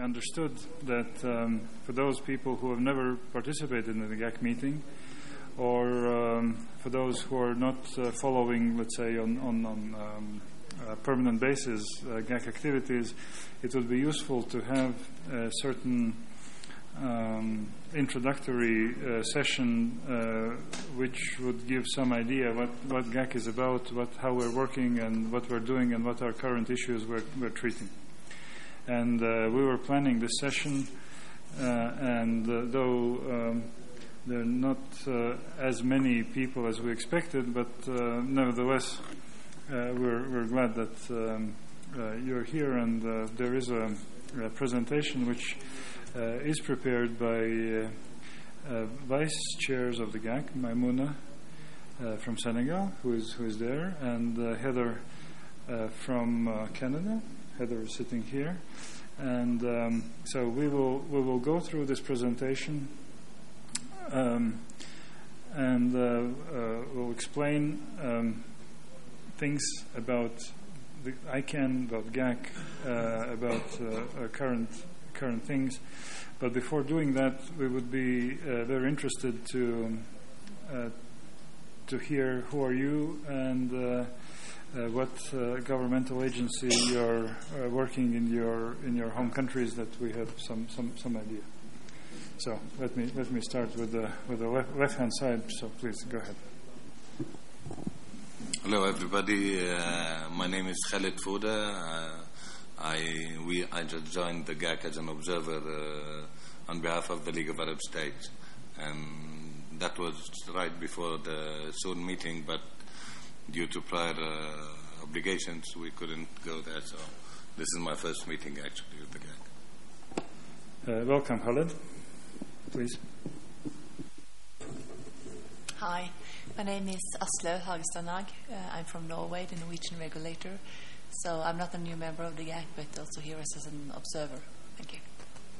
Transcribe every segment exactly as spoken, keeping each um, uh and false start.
understood that um, for those people who have never participated in the G A C meeting, or um, for those who are not uh, following, let's say, on, on, on um, a permanent basis uh, G A C activities, it would be useful to have a certain um, introductory uh, session uh, which would give some idea what, what G A C is about, what, how we're working and what we're doing and what our current issues we're, we're treating. And uh, we were planning this session, uh, and uh, though um, there are not uh, as many people as we expected, but uh, nevertheless, uh, we're, we're glad that um, uh, you're here, and uh, there is a, a presentation which uh, is prepared by uh, uh, vice chairs of the G A C, Maimouna uh, from Senegal, who is who is there, and uh, Heather uh, from uh, Canada. Heather is sitting here, and um, so we will we will go through this presentation, um, and uh, uh, we'll explain um, things about the I CAN, about G A C, uh, about uh, uh, current current things. But before doing that, we would be uh, very interested to uh, to hear who are you and. Uh, Uh, what uh, governmental agency you're uh, working in your in your home countries, that we have some, some, some idea. So let me let me start with the with the left, left hand side. So please go ahead. Hello everybody. Uh, my name is Khaled Fouda. Uh, I we I just joined the G A C as an observer uh, on behalf of the League of Arab States, and that was right before the Seoul meeting, but due to prior uh, obligations, we couldn't go there. So this is my first meeting, actually, with the G A C. Uh, welcome, Khaled. Please. Hi, my name is Aslaug Hagestanag. Uh, I'm from Norway, the Norwegian regulator. So I'm not a new member of the G A C, but also here as an observer. Thank you.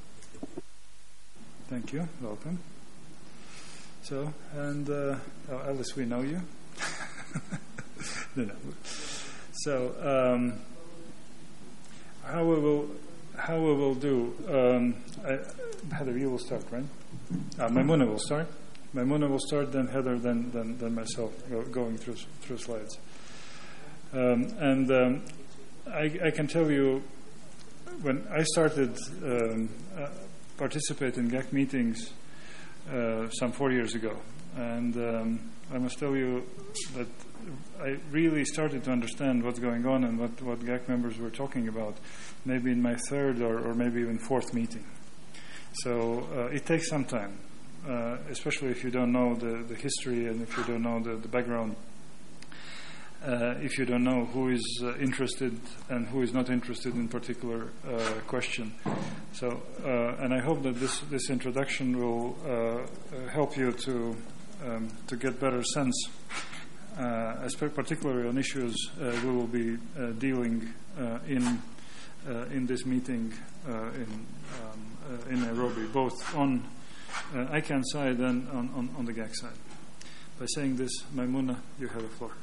Thank you. Welcome. So, and uh, oh, Alice, we know you. no, no. So, um, how we will how we will do? Um, I, Heather, you will start, right? Uh, Maimouna will start. Maimouna will start, then Heather, then then, then myself, go, going through through slides. Um, and um, I, I can tell you, when I started um, uh, participate in G A C meetings uh, some four years ago, and um, I must tell you that I really started to understand what's going on and what, what G A C members were talking about, maybe in my third or, or maybe even fourth meeting. So uh, it takes some time, uh, especially if you don't know the, the history and if you don't know the, the background, uh, if you don't know who is uh, interested and who is not interested in particular uh, question. So, uh, and I hope that this, this introduction will uh, help you to Um, to get better sense, uh, particularly on issues uh, we will be uh, dealing uh, in uh, in this meeting uh, in um, uh, in Nairobi, both on uh, I CAN side and on, on, on the G A C side. By saying this, Maimouna, you have the floor.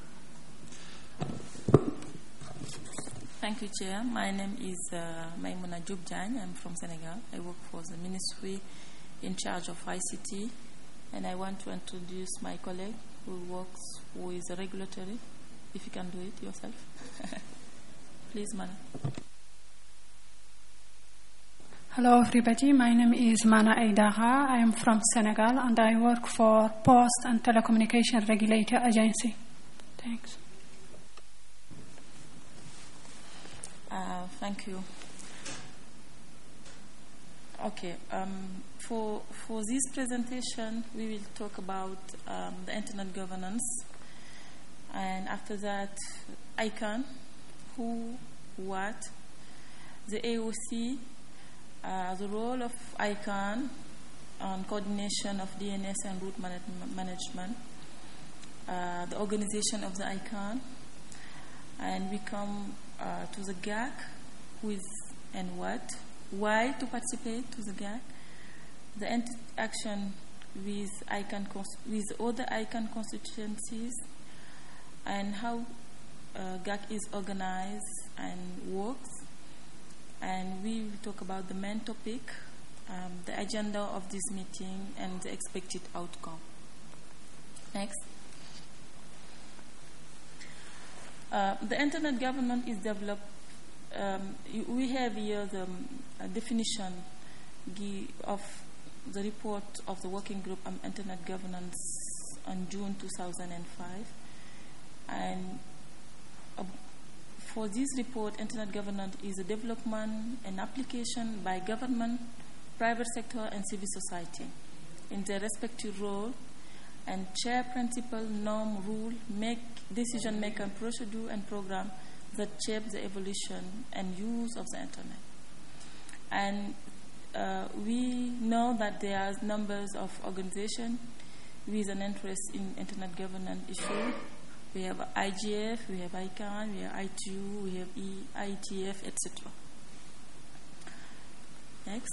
Thank you, Chair. My name is uh, Maimouna Diop Diagne. I'm from Senegal. I work for the ministry in charge of I C T. And I want to introduce my colleague who works, who is a regulatory, if you can do it yourself. Please, Mana. Hello, everybody. My name is Mana Aidara. I am from Senegal, and I work for Post and Telecommunication Regulator Agency. Thanks. Uh, thank you. Okay. Um, For, for this presentation, we will talk about um, the internet governance, and after that, I CAN, who, what, the A O C, uh, the role of I CAN on coordination of D N S and route man- management, uh, the organization of the I CAN, and we come uh, to the G A C, who is and what, why to participate to the G A C, the interaction with I CAN cons- with other I CAN constituencies, and how uh, G A C is organized and works. And we talk about the main topic, um, the agenda of this meeting, and the expected outcome. Next. Uh, the internet government is developed. Um, we have here the um, definition of the report of the working group on internet governance on June two thousand five. And uh, for this report, internet governance is a development and application by government, private sector, and civil society in their respective role, and share principle, norm, rule, make decision making procedure and program that shape the evolution and use of the internet. And uh, we know that there are numbers of organizations with an interest in internet governance issue. We have I G F, we have I CANN, we have I T U, we have e- I T F, et cetera. Next.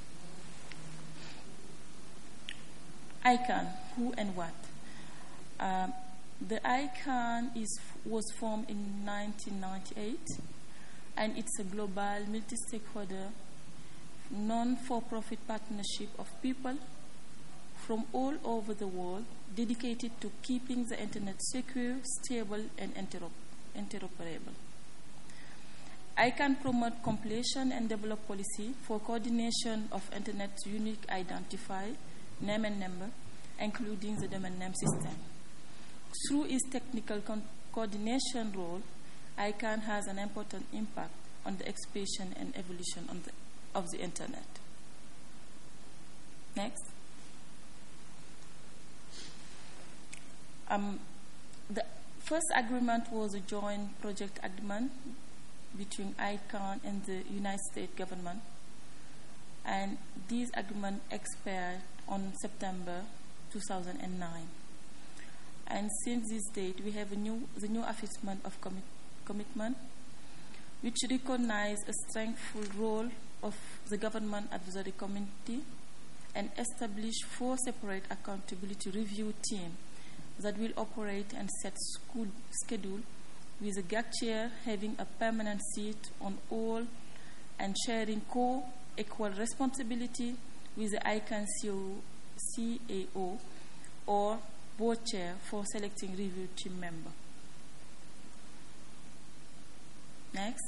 I CANN, who and what? Um, the I CANN is, was formed in nineteen ninety-eight, and it's a global multi-stakeholder, non-for-profit partnership of people from all over the world dedicated to keeping the internet secure, stable, and interop- interoperable. I CANN promote compilation and develop policy for coordination of internet's unique identifier, name and number, including the domain name system. Through its technical con- coordination role, I CANN has an important impact on the expansion and evolution on the, of the internet. Next. Um, the first agreement was a joint project agreement between I CANN and the United States government, and this agreement expired on September two thousand nine. And since this date, we have a new, the new affirmation of commi- commitment, which recognizes a strengthful role of the Government Advisory Committee and establish four separate accountability review teams that will operate and set school schedule, with the G A C chair having a permanent seat on all and sharing co-equal responsibility with the I CANN C A O or board chair for selecting review team member. Next.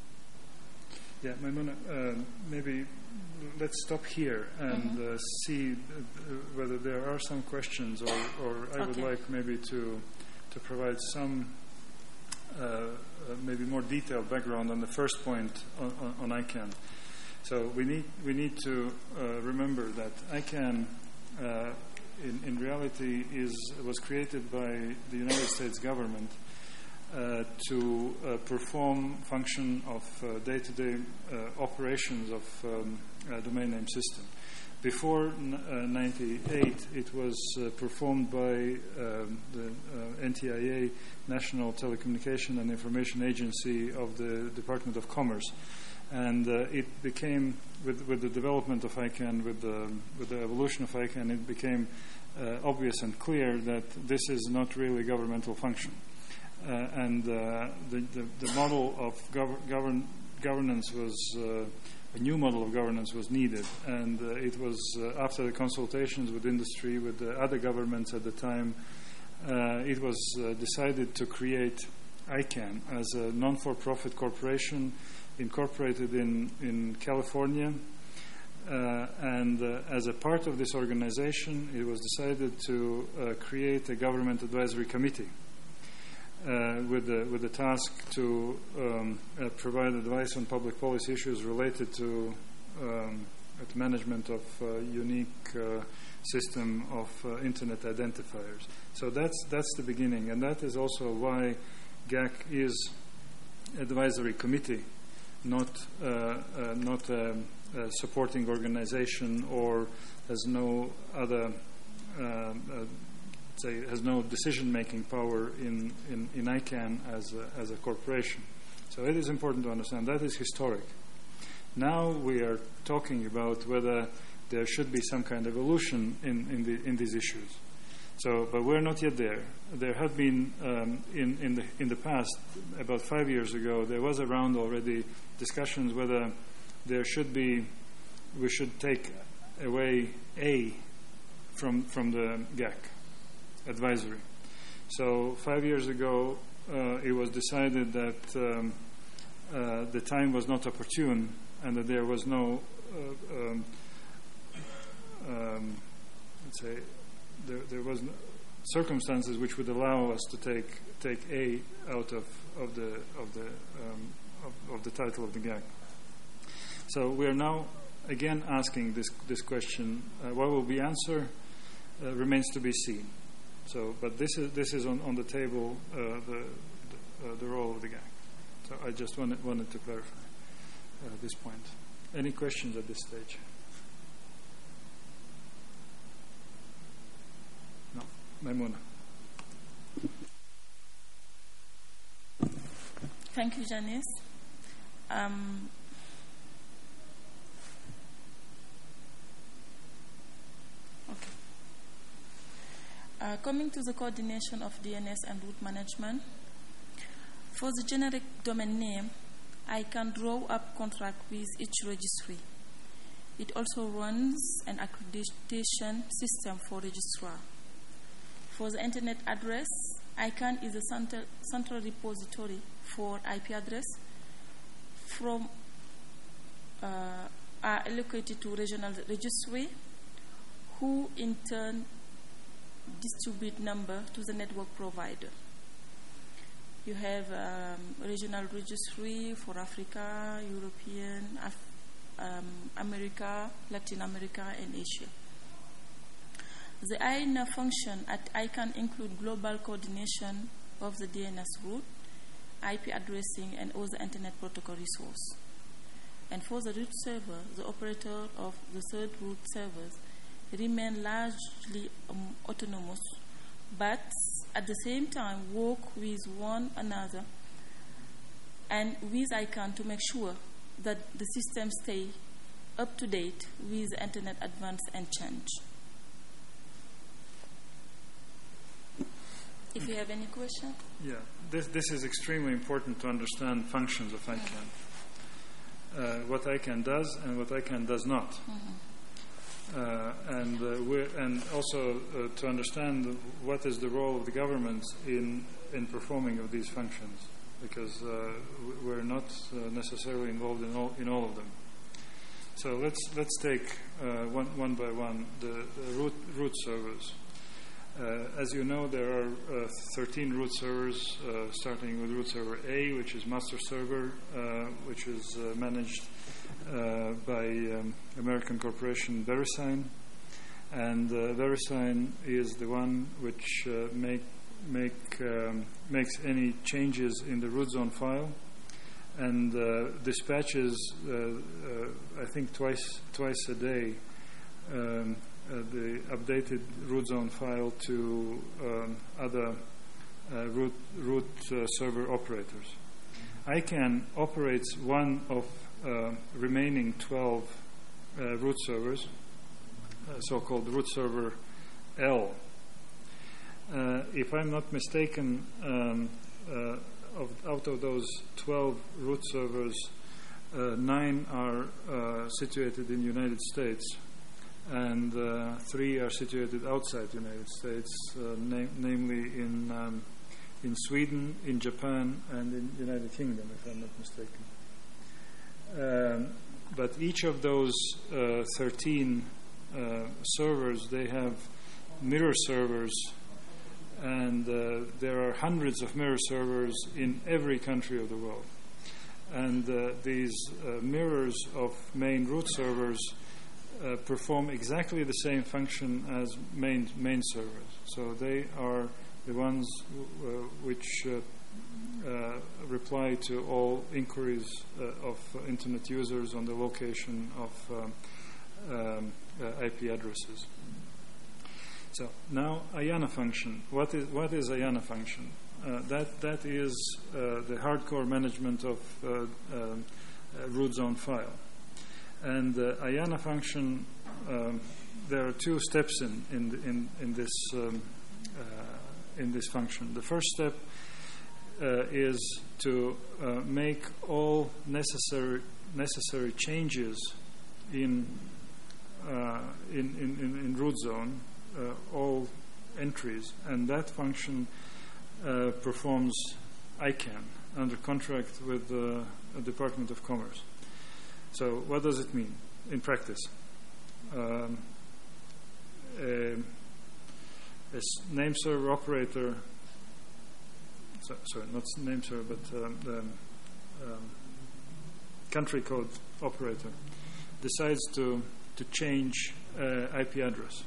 Yeah, Maimuna, uh, maybe let's stop here and Mm-hmm. uh, see uh, whether there are some questions, or, or I would Okay. like maybe to to provide some uh, uh, maybe more detailed background on the first point on, on, on I CANN. So we need we need to uh, remember that I CANN uh, in, in reality is was created by the United States government uh, to uh, perform function of uh, day-to-day uh, operations of um, a domain name system. Before ninety-eight, it was uh, performed by um, the uh, N T I A, National Telecommunication and Information Agency of the Department of Commerce. And uh, it became, with, with the development of I CANN, with the, with the evolution of I CANN, it became uh, obvious and clear that this is not really a governmental function. Uh, and uh, the, the, the model of gov- govern, governance was, uh, a new model of governance was needed. And uh, it was uh, after the consultations with industry, with the other governments at the time, uh, it was uh, decided to create I CANN as a non-for-profit corporation incorporated in, in California. Uh, and uh, as a part of this organization, it was decided to uh, create a government advisory committee uh, with, the, with the task to um, uh, provide advice on public policy issues related to um, the management of uh, unique uh, system of uh, internet identifiers. So that's, that's the beginning, and that is also why G A C is advisory committee, not uh, uh, not a, a supporting organization, or has no other uh, uh, say has no decision-making power in, in, in I CANN as a, as a corporation. So it is important to understand that is historic. Now we are talking about whether there should be some kind of evolution in, in, the, in these issues. So, but we're not yet there. There had been um, in in the in the past, about five years ago, there was around already discussions whether there should be, we should take away A from from the G A C advisory. So five years ago, uh, it was decided that um, uh, the time was not opportune and that there was no, uh, um, um, let's say, there, there was no circumstances which would allow us to take take A out of, of the of the um, of, of the title of the G A C. So we are now again asking this this question. Uh, what will be answer uh, remains to be seen. So, but this is this is on, on the table uh, the the, uh, the role of the G A C. So I just wanted wanted to clarify uh, this point. Any questions at this stage? No, Maimuna. Thank you, Janice. Um, okay. Uh, coming to the coordination of D N S and route management, for the generic domain name, I can draw up contract with each registry. It also runs an accreditation system for registrar. For the internet address, I C A N is a center, central repository for I P address from uh, are allocated to regional registry, who in turn distribute number to the network provider. You have um, regional registry for Africa, European, Af um, America, Latin America, and Asia. The I N A function at I C A N include global coordination of the D N S route, I P addressing, and other internet protocol resource. And for the route server, the operator of the third route servers remain largely um, autonomous, but at the same time work with one another and with I C A N to make sure that the system stay up to date with internet advance and change. If you have any question? Yeah, this, this is extremely important to understand functions of I C A N. Mm-hmm. uh, what I C A N does and what I C A N does not. Mm-hmm. Uh, and uh, we're, and also uh, to understand what is the role of the government in in performing of these functions, because uh, we're not uh, necessarily involved in all in all of them. So let's let's take uh, one one by one the, the root root servers. Uh, as you know, there are uh, thirteen root servers, uh, starting with root server A, which is master server, uh, which is uh, managed uh, by um, American corporation VeriSign, and uh, VeriSign is the one which uh, make make um, makes any changes in the root zone file, and uh, dispatches, uh, uh, I think twice twice a day. Um, Uh, the updated root zone file to um, other uh, root, root uh, server operators. I C A N operates one of uh, remaining twelve uh, root servers, uh, so-called root server L. Uh, if I'm not mistaken, um, uh, of, out of those twelve root servers, uh, nine are uh, situated in the United States, and uh, three are situated outside the United States, uh, na namely in um, in Sweden, in Japan, and in the United Kingdom, if I'm not mistaken. Um, but each of those uh, thirteen uh, servers, they have mirror servers, and uh, there are hundreds of mirror servers in every country of the world. And uh, these uh, mirrors of main root servers Uh, perform exactly the same function as main main servers. So they are the ones w uh, which uh, uh, reply to all inquiries uh, of uh, internet users on the location of um, um, uh, I P addresses. So now I A N A function. What is what is I A N A function? Uh, that that is uh, the hardcore management of uh, um, uh, root zone file. And the uh, I A N A function, um, there are two steps in in in, in this um, uh, in this function. The first step uh, is to uh, make all necessary necessary changes in uh, in, in, in, in root zone, uh, all entries, and that function uh, performs I CANN under contract with the uh, Department of Commerce. So what does it mean in practice? Um, a, a name server operator, so, sorry, not name server, but um, the um, country code operator decides to, to change uh, I P address.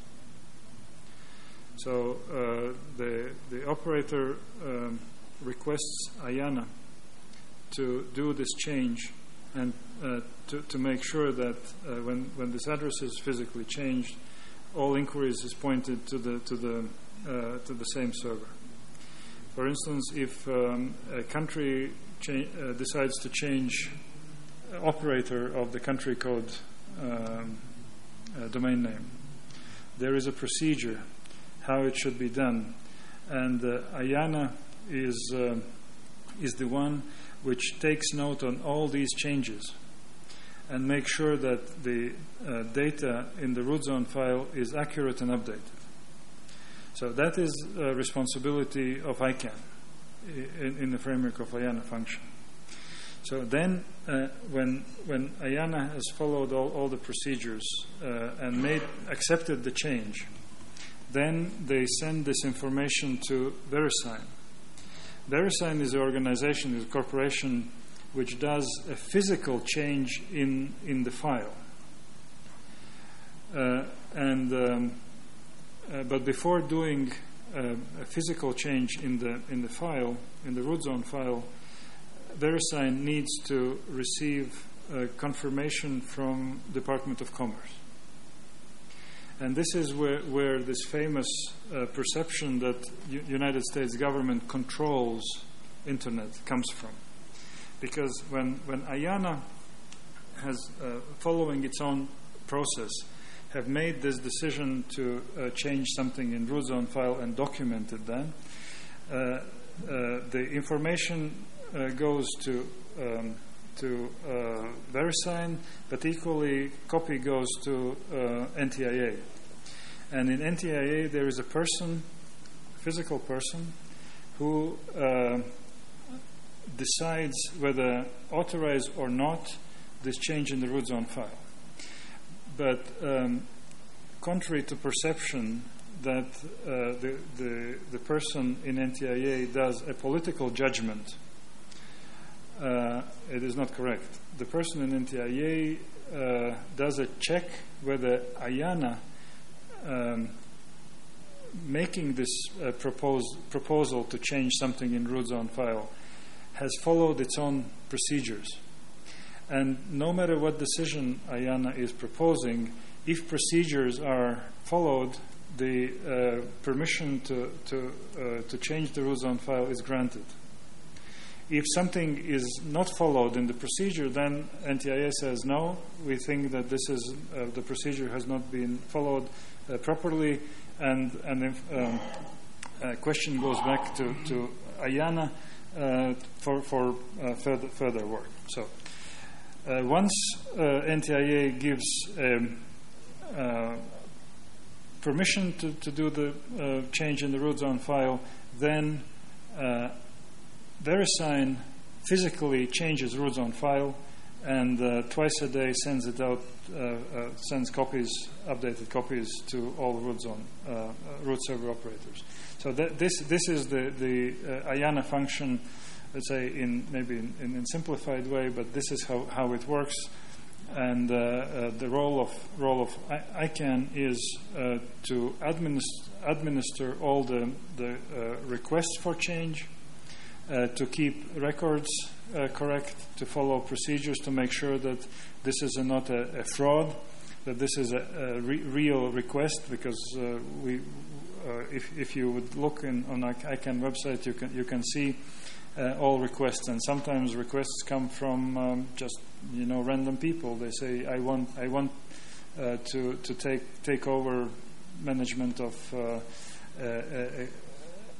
So uh, the, the operator um, requests IANA to do this change and uh, to, to make sure that uh, when, when this address is physically changed, all inquiries is pointed to the to the uh, to the same server. For instance, if um, a country cha- uh, decides to change operator of the country code um, uh, domain name, there is a procedure how it should be done, and uh, IANA is uh, is the one which takes note on all these changes and makes sure that the uh, data in the root zone file is accurate and updated. So that is a responsibility of I CANN in, in the framework of IANA function. So then uh, when when IANA has followed all, all the procedures uh, and made accepted the change, then they send this information to VeriSign. VeriSign is an organization, is a corporation which does a physical change in, in the file. Uh, and um, uh, but before doing uh, a physical change in the in the file, in the root zone file, VeriSign needs to receive uh, confirmation from Department of Commerce. And this is where, where this famous uh, perception that U- United States government controls Internet comes from. Because when, when IANA has, uh, following its own process, have made this decision to uh, change something in root zone file and documented then, uh, uh, the information uh, goes to um, to uh, VeriSign, but equally copy goes to uh, N T I A. And in N T I A there is a person, physical person, who uh, decides whether authorize or not this change in the root zone file. But um, contrary to perception that uh, the, the, the person in N T I A does a political judgment, uh, it is not correct. The person in N T I A uh, does a check whether IANA um, making this uh, propose, proposal to change something in root zone file has followed its own procedures. And no matter what decision IANA is proposing, if procedures are followed, the uh, permission to to, uh, to change the root zone file is granted. If something is not followed in the procedure, then N T I A says no. We think that this is uh, the procedure has not been followed uh, properly, and and if um, a question goes back to to IANA uh, for for uh, further further work. So. Uh, once uh, N T I A gives um, uh, permission to, to do the uh, change in the root zone file, then uh, VeriSign physically changes root zone file and uh, twice a day sends it out, uh, uh, sends copies, updated copies to all root zone uh, uh, root server operators. So that this this is the the uh, IANA function. Let's say in maybe in, in a simplified way, but this is how, how it works. And uh, uh, the role of role of I CANN is uh, to administer, administer all the the uh, requests for change, uh, to keep records uh, correct, to follow procedures, to make sure that this is a, not a, a fraud, that this is a, a re- real request. Because uh, we, uh, if if you would look in, on our I CANN website, you can you can see. Uh, all requests, and sometimes requests come from um, just you know random people. They say, "I want, I want uh, to to take take over management of uh, a, a,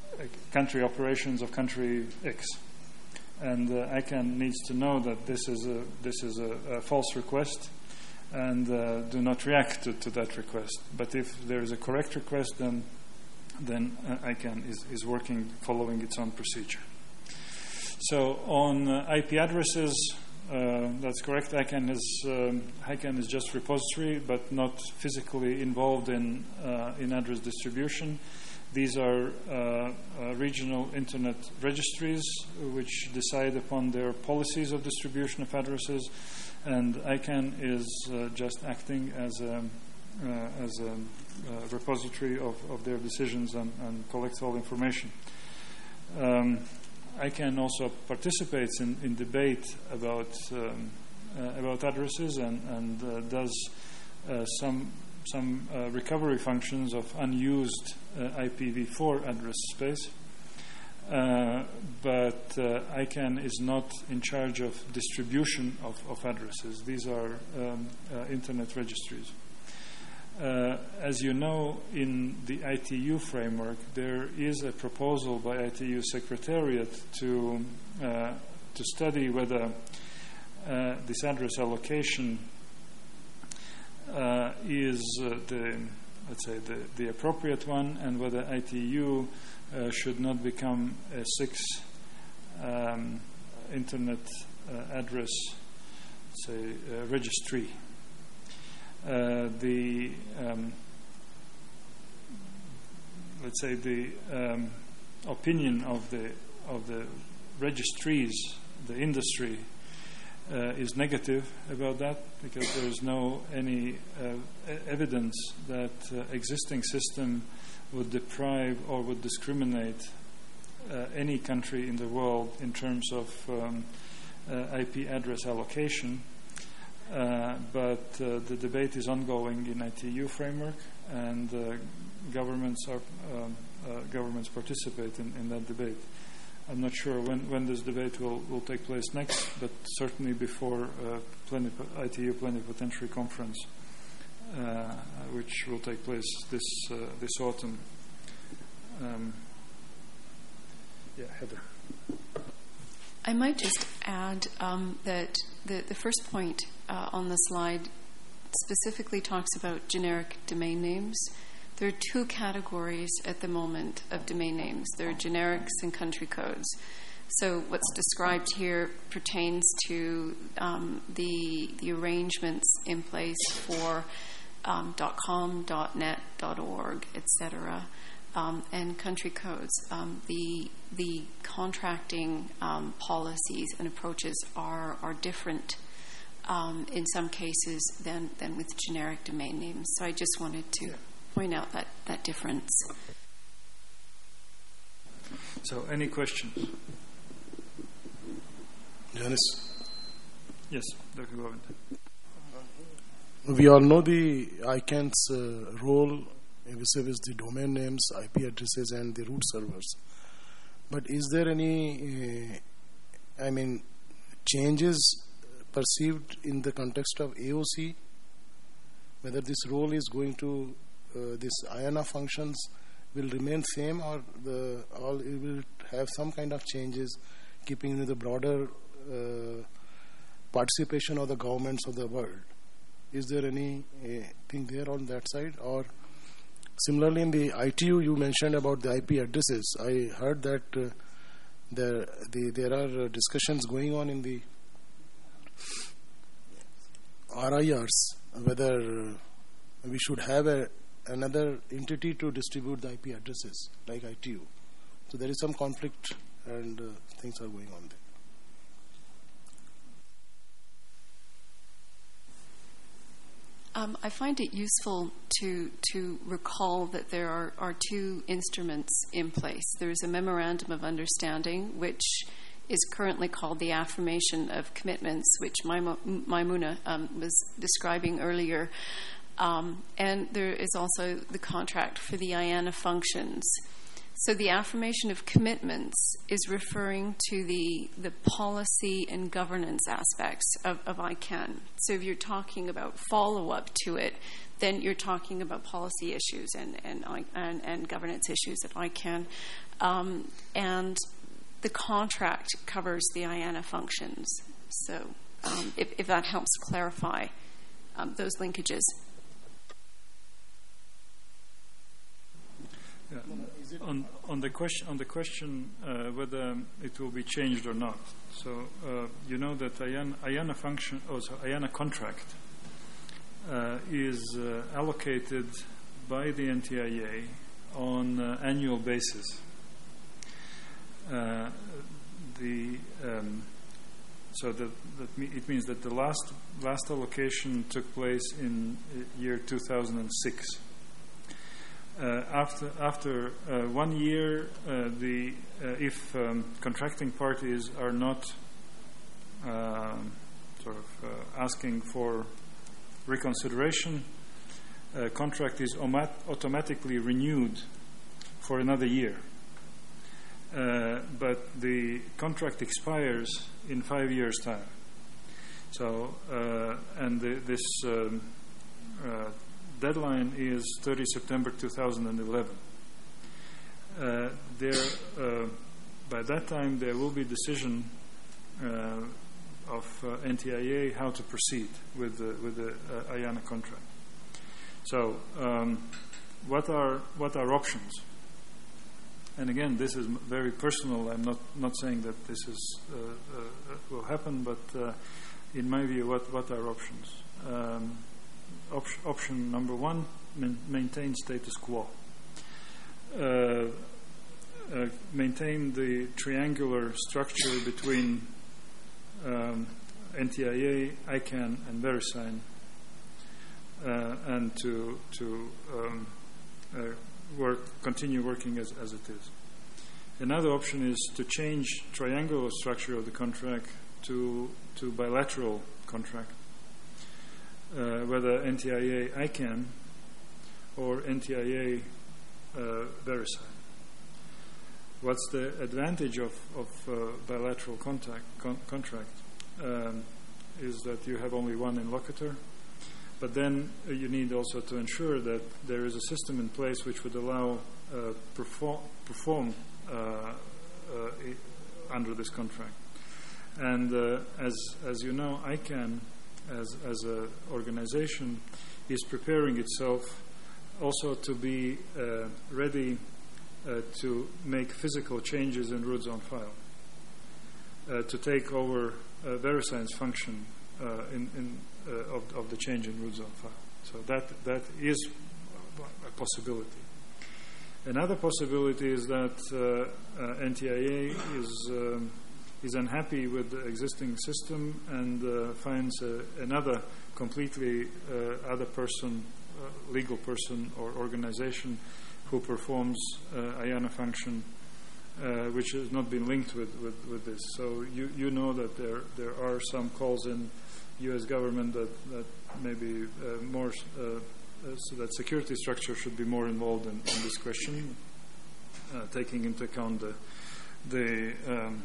country operations of country X. And uh, I CANN needs to know that this is a, this is a, a false request and uh, do not react to, to that request. But if there is a correct request, then then uh, I CANN is, is working following its own procedure. So on uh, I P addresses, uh, that's correct. I CANN is um, I CANN is just repository, but not physically involved in uh, in address distribution. These are uh, uh, regional internet registries which decide upon their policies of distribution of addresses, and I CANN is uh, just acting as a uh, as a uh, repository of, of their decisions and, and collects all information. Um, I CANN also participates in, in debate about um, uh, about addresses and, and uh, does uh, some some uh, recovery functions of unused uh, I P v four address space. Uh, but uh, I CANN is not in charge of distribution of, of addresses. These are um, uh, internet registries. Uh, as you know, in the I T U framework, there is a proposal by I T U Secretariat to uh, to study whether uh, this address allocation uh, is uh, the let's say the, the appropriate one, and whether I T U uh, should not become a six um, internet uh, address, say, uh, registry. Uh, the um, let's say the um, opinion of the of the registries, the industry, uh, is negative about that, because there is no any uh, e- evidence that uh, existing system would deprive or would discriminate uh, any country in the world in terms of um, uh, I P address allocation. Uh, but uh, the debate is ongoing in I T U framework, and uh, governments are um, uh, governments participate in, in that debate. I'm not sure when, when this debate will, will take place next, but certainly before uh, plenipo- I T U plenipotentiary conference, uh, which will take place this uh, this autumn. Um, yeah, Heather. I might just add um, that the, the first point uh, on the slide specifically talks about generic domain names. There are two categories at the moment of domain names. There are generics and country codes. So what's described here pertains to um, the, the arrangements in place for um, .com, .net, .org, et cetera, Um, and country codes. Um, the the contracting um, policies and approaches are are different um, in some cases than than with generic domain names. So I just wanted to yeah. point out that that difference. So, any questions? Janice? Yes, Doctor Govind. We all know the I CANN's uh, role vis-a-vis the domain names, I P addresses, and the root servers. But is there any, uh, I mean, changes perceived in the context of A O C? Whether this role is going to, uh, this I A N A functions will remain same, or the all it will have some kind of changes, keeping with the broader uh, participation of the governments of the world? Is there any uh, thing there on that side? Or similarly, in the I T U, you mentioned about the I P addresses. I heard that uh, there the, there are uh, discussions going on in the R I Rs whether uh, we should have a, another entity to distribute the I P addresses like I T U. So there is some conflict, and uh, things are going on there. Um, I find it useful to to recall that there are, are two instruments in place. There is a memorandum of understanding, which is currently called the Affirmation of Commitments, which Maimuna um, was describing earlier. Um, and there is also the contract for the I A N A functions. So the affirmation of commitments is referring to the the policy and governance aspects of, of I C A N. So if you're talking about follow-up to it, then you're talking about policy issues and and and, and governance issues of I C A N. Um, and the contract covers the I A N A functions. So um, if, if that helps clarify um, those linkages. Yeah. On, on the question, on the question uh, whether it will be changed or not. So uh, you know that I A N A, I A N A function, also I A N A contract, uh, is uh, allocated by the N T I A on an annual basis. Uh, the um, so that, that me, it means that the last last allocation took place in year two thousand six. Uh, after after uh, one year, uh, the uh, if um, contracting parties are not uh, sort of uh, asking for reconsideration, uh, contract is omat- automatically renewed for another year. Uh, but the contract expires in five years' time. So, uh, and the, this um, uh, deadline is thirtieth September two thousand eleven. Uh, there, uh, by that time, there will be decision uh, of uh, N T I A how to proceed with the, with the uh, I A N A contract. So, um, what are what are options? And again, this is very personal. I'm not, not saying that this is uh, uh, will happen, but uh, in my view, what, what are options? Um, op- option number one, man- maintain status quo. Uh, uh, maintain the triangular structure between um, N T I A, I C A N, and VeriSign, uh, and to to um, uh, work, continue working as, as it is. Another option is to change triangular structure of the contract to to bilateral contract, uh, whether N T I A I C A N or N T I A uh, VeriSign. What's the advantage of, of uh, bilateral contact, con- contract? Um, is that you have only one interlocutor. But then uh, you need also to ensure that there is a system in place which would allow uh, perform, perform uh, uh, I- under this contract. And uh, as as you know, I C A N, as as an organization, is preparing itself also to be uh, ready uh, to make physical changes in root zone file, uh, to take over uh, VeriSign's function uh, in. in Uh, of, of the change in root zone file. So that that is a possibility. Another possibility is that uh, uh, N T I A is um, is unhappy with the existing system and uh, finds uh, another completely uh, other person, uh, legal person or organization who performs uh, I A N A function, uh, which has not been linked with, with, with this. So you you know that there there are some calls in U S government that, that maybe uh, more uh, uh, so that security structure should be more involved in, in this question, uh, taking into account the the um,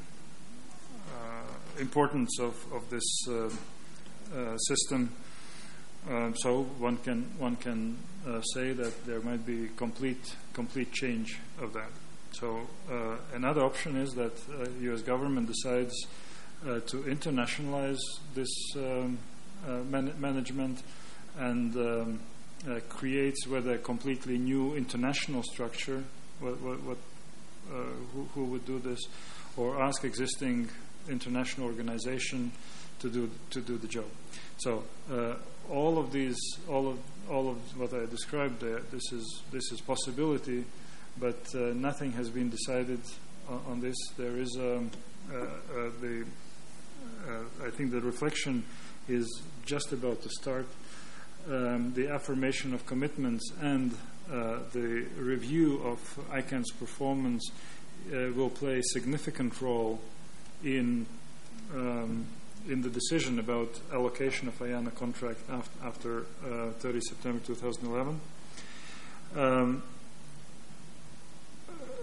uh, importance of of this uh, uh, system. Uh, so one can one can uh, say that there might be complete complete change of that. So uh, another option is that uh, U S government decides Uh, to internationalize this um, uh, man- management and um, uh, creates whether a completely new international structure, what, what, what, uh, who, who would do this, or ask existing international organization to do to do the job. So uh, all of these, all of all of what I described there, this is this is possibility, but uh, nothing has been decided on, on this. There is um, uh, uh, the Uh, I think the reflection is just about to start. Um, the affirmation of commitments and uh, the review of I C A N's performance uh, will play a significant role in um, in the decision about allocation of I A N A contract after, after uh, thirtieth September two thousand eleven. Um,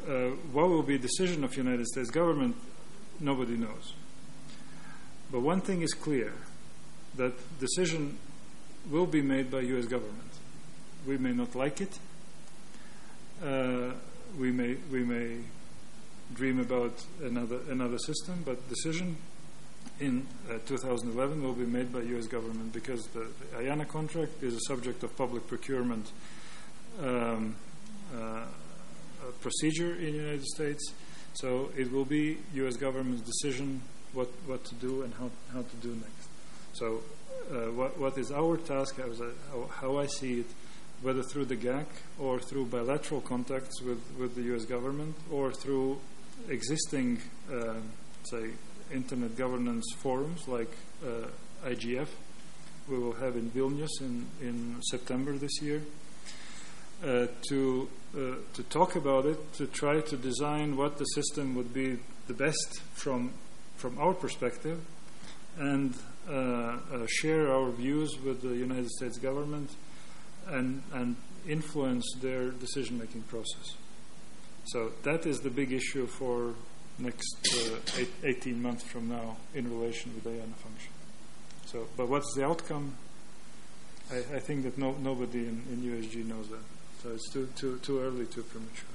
uh, what will be the decision of United States government, nobody knows. But one thing is clear, that decision will be made by U S government. We may not like it. Uh, we may we may dream about another another system, but decision in uh, two thousand eleven will be made by U S government, because the, the IANA contract is a subject of public procurement um, uh, procedure in the United States. So it will be U S government's decision what, what to do and how, how to do next. So uh, what, what is our task, how, how, how I see it, whether through the G A C or through bilateral contacts with, with the U S government or through existing, uh, say, internet governance forums like uh, I G F, we will have in Vilnius in, in September this year, uh, to uh, to talk about it, to try to design what the system would be the best from from our perspective, and uh, uh, share our views with the United States government, and and influence their decision-making process. So that is the big issue for next uh, eight, eighteen months from now in relation with the IANA function. So, but what's the outcome? I, I think that no, nobody in, in U S G knows that. So it's too too too early, too premature.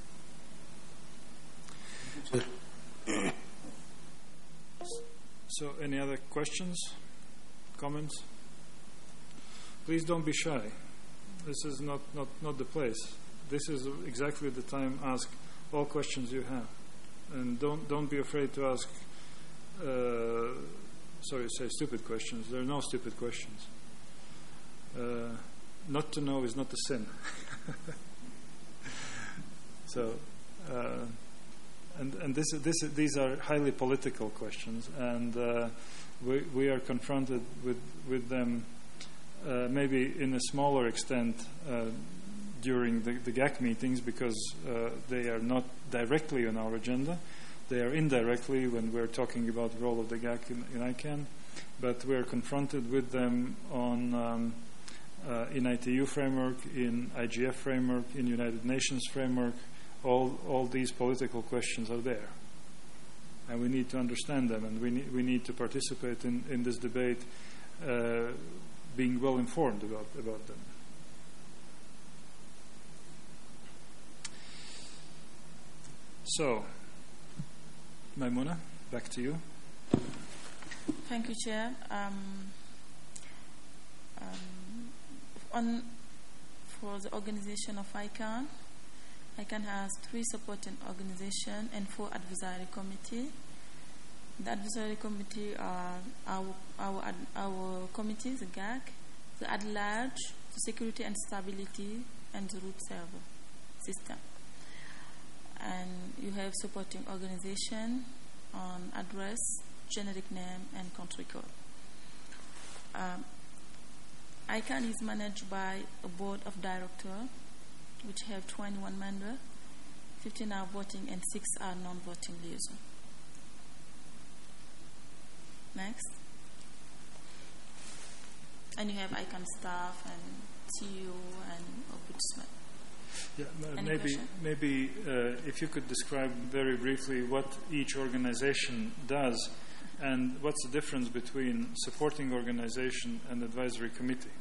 So, any other questions, comments? Please don't be shy. This is not, not, not the place. This is exactly the time. Ask all questions you have. And don't don't be afraid to ask, uh, sorry, say stupid questions. There are no stupid questions. Uh, not to know is not a sin. so, uh, and and this this these are highly political questions, and uh, we we are confronted with with them uh, maybe in a smaller extent uh, during the, the G A C meetings, because uh, they are not directly on our agenda. They are indirectly when we're talking about the role of the G A C in, in ICANN, but we're confronted with them on um, uh, in I T U framework, in I G F framework, in United Nations framework. All all these political questions are there, and we need to understand them, and we need we need to participate in, in this debate, uh, being well informed about about them. So, Maimuna, back to you. Thank you, Chair. Um, um, on for the organization of ICANN, ICANN has three supporting organizations and four advisory committee. The advisory committee are our our ad, our committees, the G A C, the at large, the security and stability, and the root server system. And you have supporting organization on address, generic name, and country code. Um, ICANN is managed by a board of directors, which have twenty-one members, fifteen are voting, and six are non-voting liaison. Next. And you have ICANN staff and C E O and ombudsman. Yeah, Any maybe question? maybe uh, if you could describe very briefly what each organization does, and what's the difference between supporting organization and advisory committee.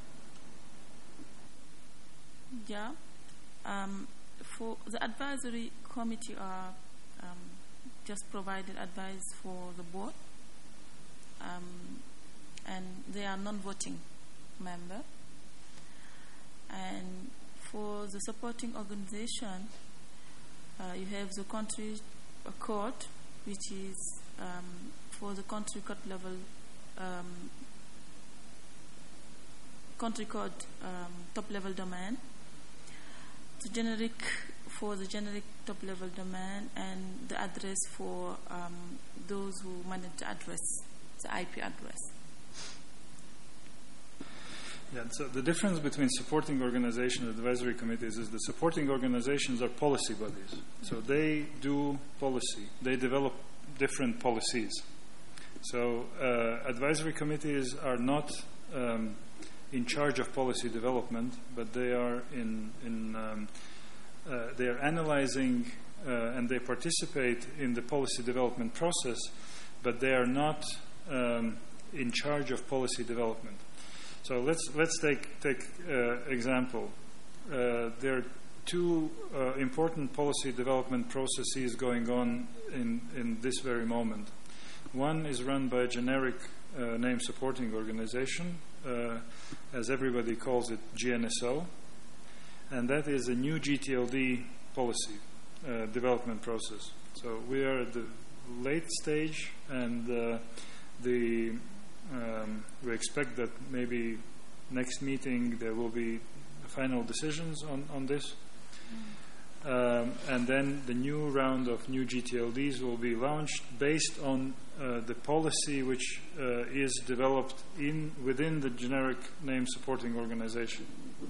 Yeah. Um, for the advisory committee are um, just provided advice for the board, um, and they are non-voting member. And for the supporting organization, uh, you have the country code, which is um, for the country code level, um, country code um, top level domain, the generic for the generic top level domain, and the address for um, those who manage the address, the I P address. Yeah, so the difference between supporting organizations and advisory committees is the supporting organizations are policy bodies. So they do policy. They develop different policies. So uh, advisory committees are not um, in charge of policy development, but they are in, in um, uh, they are analyzing uh, and they participate in the policy development process, but they are not um, in charge of policy development. So let's let's take take uh, example. Uh, there are two uh, important policy development processes going on in in this very moment. One is run by a generic uh, name supporting organization, uh, as everybody calls it, G N S O, and that is a new G T L D policy uh, development process. So we are at the late stage, and uh, the um, we expect that maybe next meeting there will be final decisions on, on this. Um, and then the new round of new G T L Ds will be launched based on uh, the policy which uh, is developed in within the generic name supporting organization.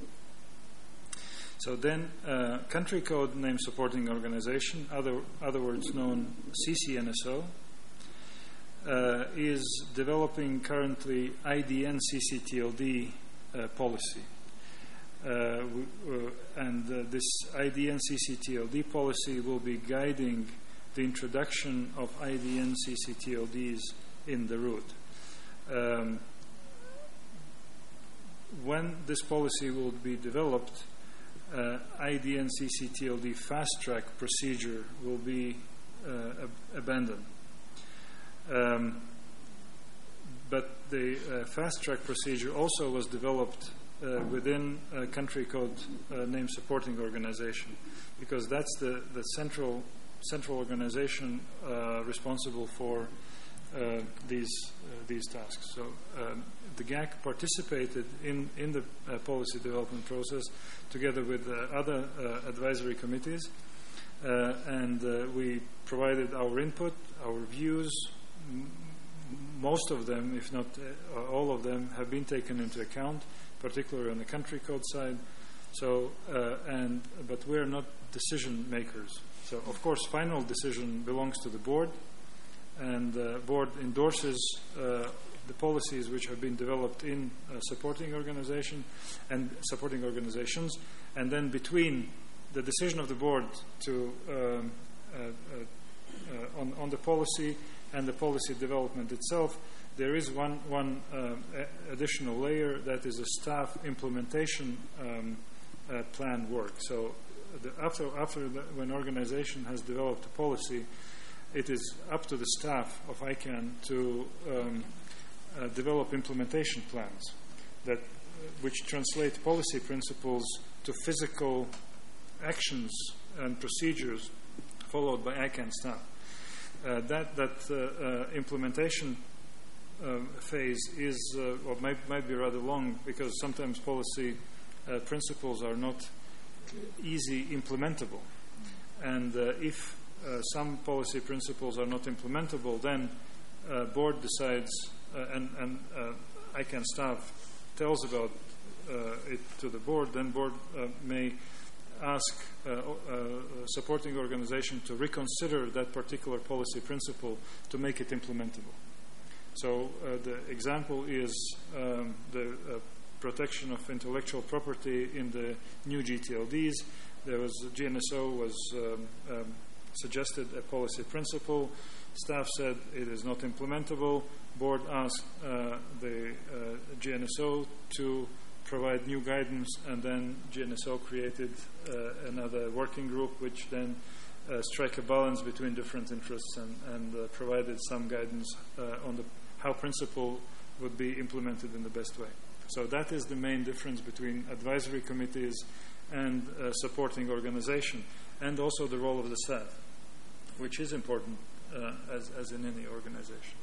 So then uh, country code name supporting organization, other other words known C C N S O, uh, is developing currently I D N C C T L D uh, policy. Uh, w- uh, and uh, this I D N C C T L D policy will be guiding the introduction of I D N C C T L Ds in the route. Um, when this policy will be developed, uh, I D N C C T L D fast track procedure will be uh, ab- abandoned. Um, but the uh, fast track procedure also was developed Uh, within a country code uh, name supporting organization, because that's the, the central central organization uh, responsible for uh, these uh, these tasks. So um, the G A C participated in, in the uh, policy development process together with uh, other uh, advisory committees, uh, and uh, we provided our input, our views. M- most of them, if not uh, all of them, have been taken into account, particularly on the country code side. So, uh, and but we're not decision makers. So, of course, final decision belongs to the board, and the board endorses uh, the policies which have been developed in uh, supporting organization and supporting organizations, and then between the decision of the board to um, uh, uh, uh, on on the policy and the policy development itself, there is one, one uh, a- additional layer, that is a staff implementation um, uh, plan work. So the, after, after the, when organization has developed a policy, it is up to the staff of I CANN to um, uh, develop implementation plans that uh, which translate policy principles to physical actions and procedures followed by I CANN staff. Uh, that that uh, uh, implementation uh, phase is, uh, or might, might be rather long, because sometimes policy uh, principles are not easy implementable. And uh, if uh, some policy principles are not implementable, then uh, board decides, uh, and, and uh, I CANN staff tells about uh, it to the board, then board uh, may ask uh, uh, supporting organization to reconsider that particular policy principle to make it implementable. So uh, the example is um, the uh, protection of intellectual property in the new G T L Ds. There was G N S O was um, um, suggested a policy principle. Staff said it is not implementable. Board asked uh, the uh, G N S O to provide new guidance, and then G N S O created uh, another working group which then uh, strike a balance between different interests and, and uh, provided some guidance uh, on the, how principle would be implemented in the best way. So that is the main difference between advisory committees and uh, supporting organization, and also the role of the staff, which is important uh, as, as in any organization.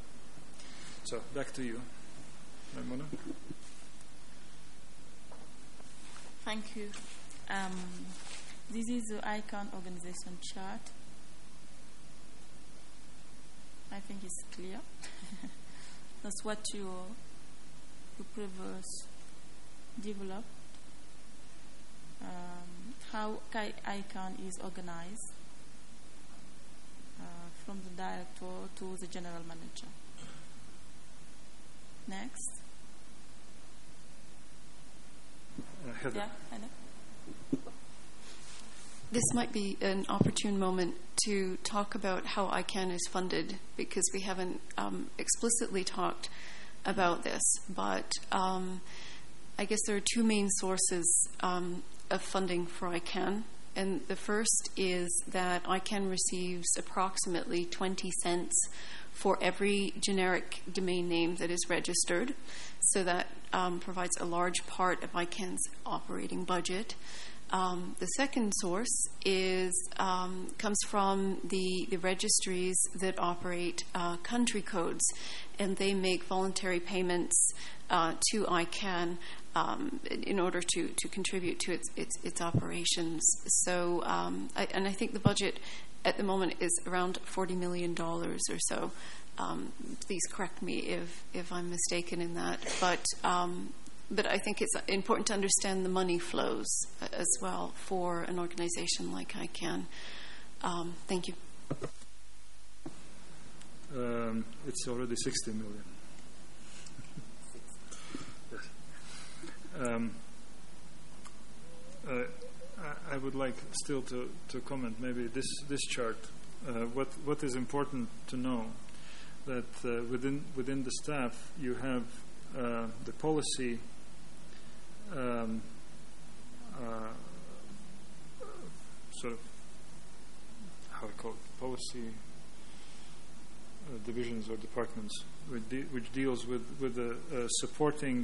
So back to you, Maimuna. Thank you. Um, this is the I CANN organization chart. I think it's clear. That's what you, you previous developed. Um, how I CANN is organized uh, from the director to the general manager. Next. Uh, Heather. Yeah, Heather. this might be an opportune moment to talk about how I CAN is funded, because we haven't um, explicitly talked about this. But um, I guess there are two main sources um, of funding for I CAN. And the first is that I CAN receives approximately twenty cents for every generic domain name that is registered. So that um, provides a large part of I CAN's operating budget. Um, the second source is um, comes from the, the registries that operate uh, country codes, and they make voluntary payments uh, to I CAN um, in order to, to contribute to its its, its operations. So, um, I, and I think the budget at the moment is around forty million dollars or so. Um, please correct me if if I'm mistaken in that, but. Um, But I think it's important to understand the money flows as well for an organization like I CAN. Um, thank you. Um, it's already sixty million. Yes. Um, uh, I, I would like still to, to comment maybe this this chart. Uh, what what is important to know that uh, within within the staff you have uh, the policy. Um, uh, sort of how I call it, policy uh, divisions or departments, which, de- which deals with with the uh, supporting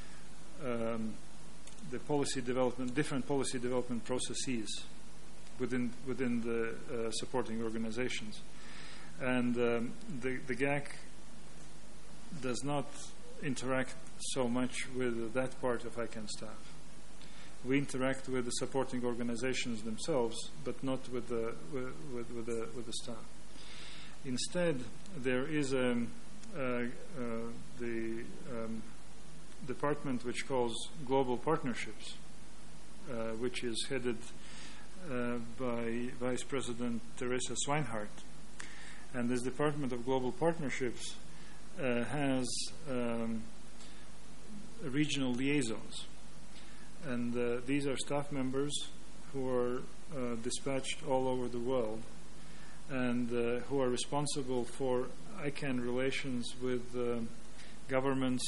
um, the policy development, different policy development processes within within the uh, supporting organizations, and um, the the G A C does not interact so much with that part of I CAN staff. We interact with the supporting organizations themselves, but not with the with, with, with the with the staff. Instead, there is a uh, uh, the um, department which calls Global Partnerships, uh, which is headed uh, by Vice President Teresa Swinehart, and this Department of Global Partnerships uh, has. Um, regional liaisons, and uh, these are staff members who are uh, dispatched all over the world and uh, who are responsible for I CAN relations with uh, governments,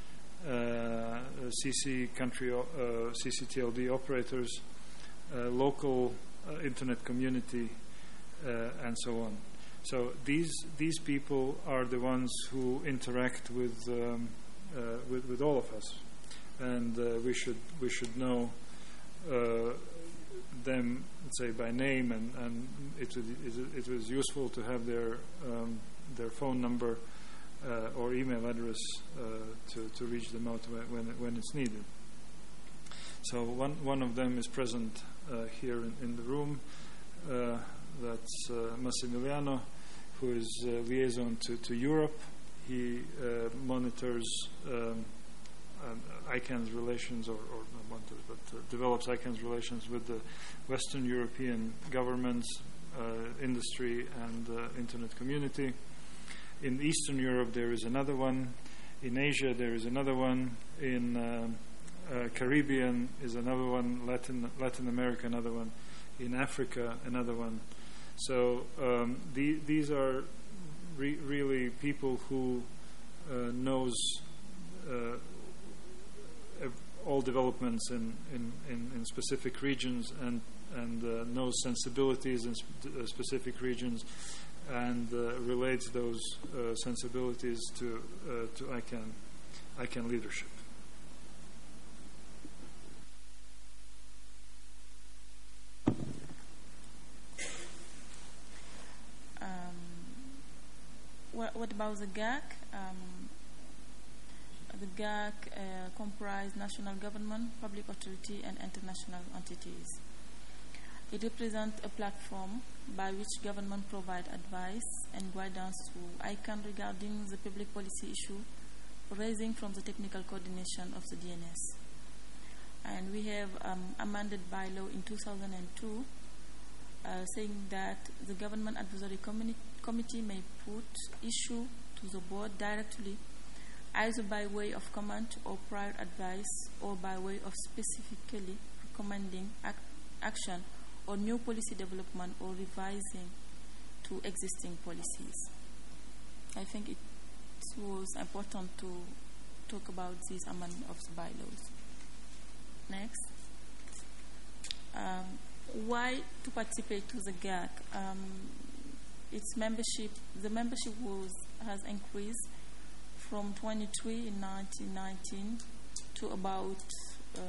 uh, C C country, uh, C C T L D operators, uh, local uh, internet community, uh, and so on. So these these people are the ones who interact with. Um, Uh, with, with all of us, and uh, we should we should know uh, them, let's say, by name, and, and it, it, it was useful to have their um, their phone number uh, or email address uh, to, to reach them out when when it's needed. So one one of them is present uh, here in, in the room. Uh, that's uh, Massimiliano, who is uh, liaison to, to Europe. He uh, monitors um, uh, I CAN's relations, or, or not monitors, but uh, develops I CAN's relations with the Western European governments, uh, industry, and uh, internet community. In Eastern Europe, there is another one. In Asia, there is another one. In uh, uh, Caribbean is another one. Latin Latin America, another one. In Africa, another one. So um, the, these are re- really people who uh, knows uh, all developments in, in, in, in specific regions and and uh, knows sensibilities in sp- uh, specific regions and uh, relates those uh, sensibilities to uh, to I CAN I CAN leadership. What, what about the G A C? Um, the G A C uh, comprise national government, public authority, and international entities. It represents a platform by which government provide advice and guidance to I CAN regarding the public policy issue arising from the technical coordination of the D N S. And we have um, amended bylaw in two thousand two uh, saying that the government advisory community committee may put issue to the board directly, either by way of comment or prior advice, or by way of specifically recommending ac- action or new policy development or revising to existing policies. I think it was important to talk about this amendment of the bylaws. Next. Um, why to participate to the G A C? Um, its membership, the membership was has increased from twenty-three in nineteen nineteen to about uh,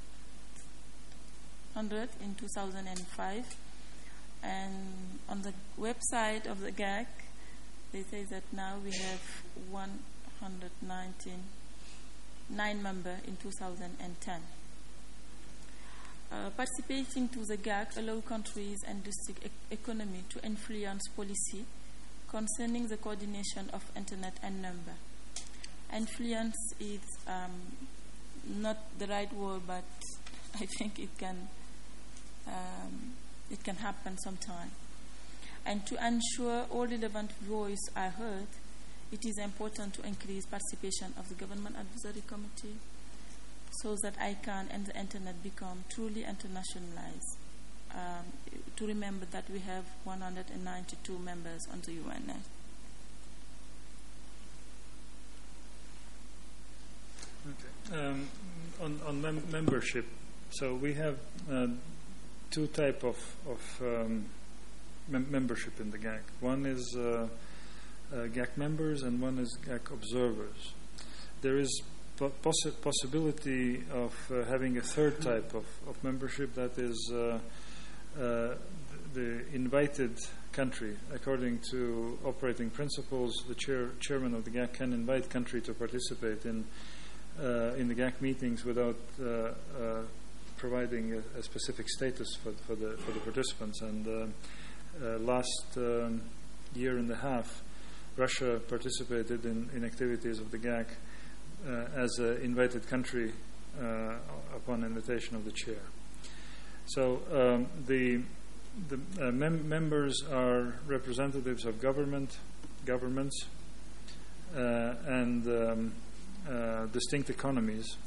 one hundred in two thousand five. And on the website of the G A C, they say that now we have one hundred ninety-nine members in two thousand ten. Uh, participating to the G A C allows countries and district e- economy to influence policy concerning the coordination of internet and number. Influence is um, not the right word, but I think it can um, it can happen sometime. And to ensure all relevant voices are heard, it is important to increase participation of the Government Advisory Committee, so that I C A N and the Internet become truly internationalized. Um, to remember that we have one hundred ninety-two members on the U N Net. Okay. Um, on on mem- membership, so we have uh, two type of of um, mem- membership in the G A C. One is uh, uh, G A C members, and one is G A C observers. There is Possi- possibility of uh, having a third type of, of membership, that is uh, uh, the invited country. According to operating principles, the chair, chairman of the G A C can invite country to participate in uh, in the G A C meetings without uh, uh, providing a, a specific status for, for the for the participants. And uh, uh, last um, year and a half, Russia participated in, in activities of the G A C Uh, as an invited country uh, upon invitation of the chair. So um, the the uh, mem- members are representatives of government, governments, uh, and um, uh, distinct economies.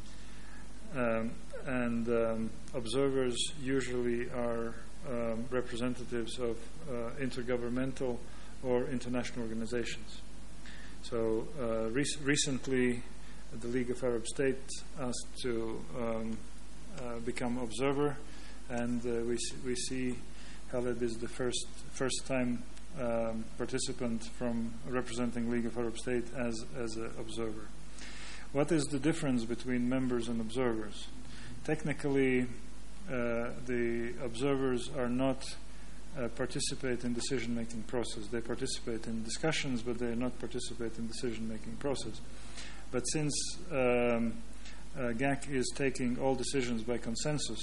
Um, and um, observers usually are um, representatives of uh, intergovernmental or international organizations. So uh, rec- recently, the League of Arab States asked to um, uh, become observer, and uh, we s- we see Khaled is the first first time um, participant from representing League of Arab States as as an observer. What is the difference between members and observers? Technically, uh, the observers are not Uh, participate in decision-making process. They participate in discussions, but they not participate in decision-making process. But since um, uh, G A C is taking all decisions by consensus,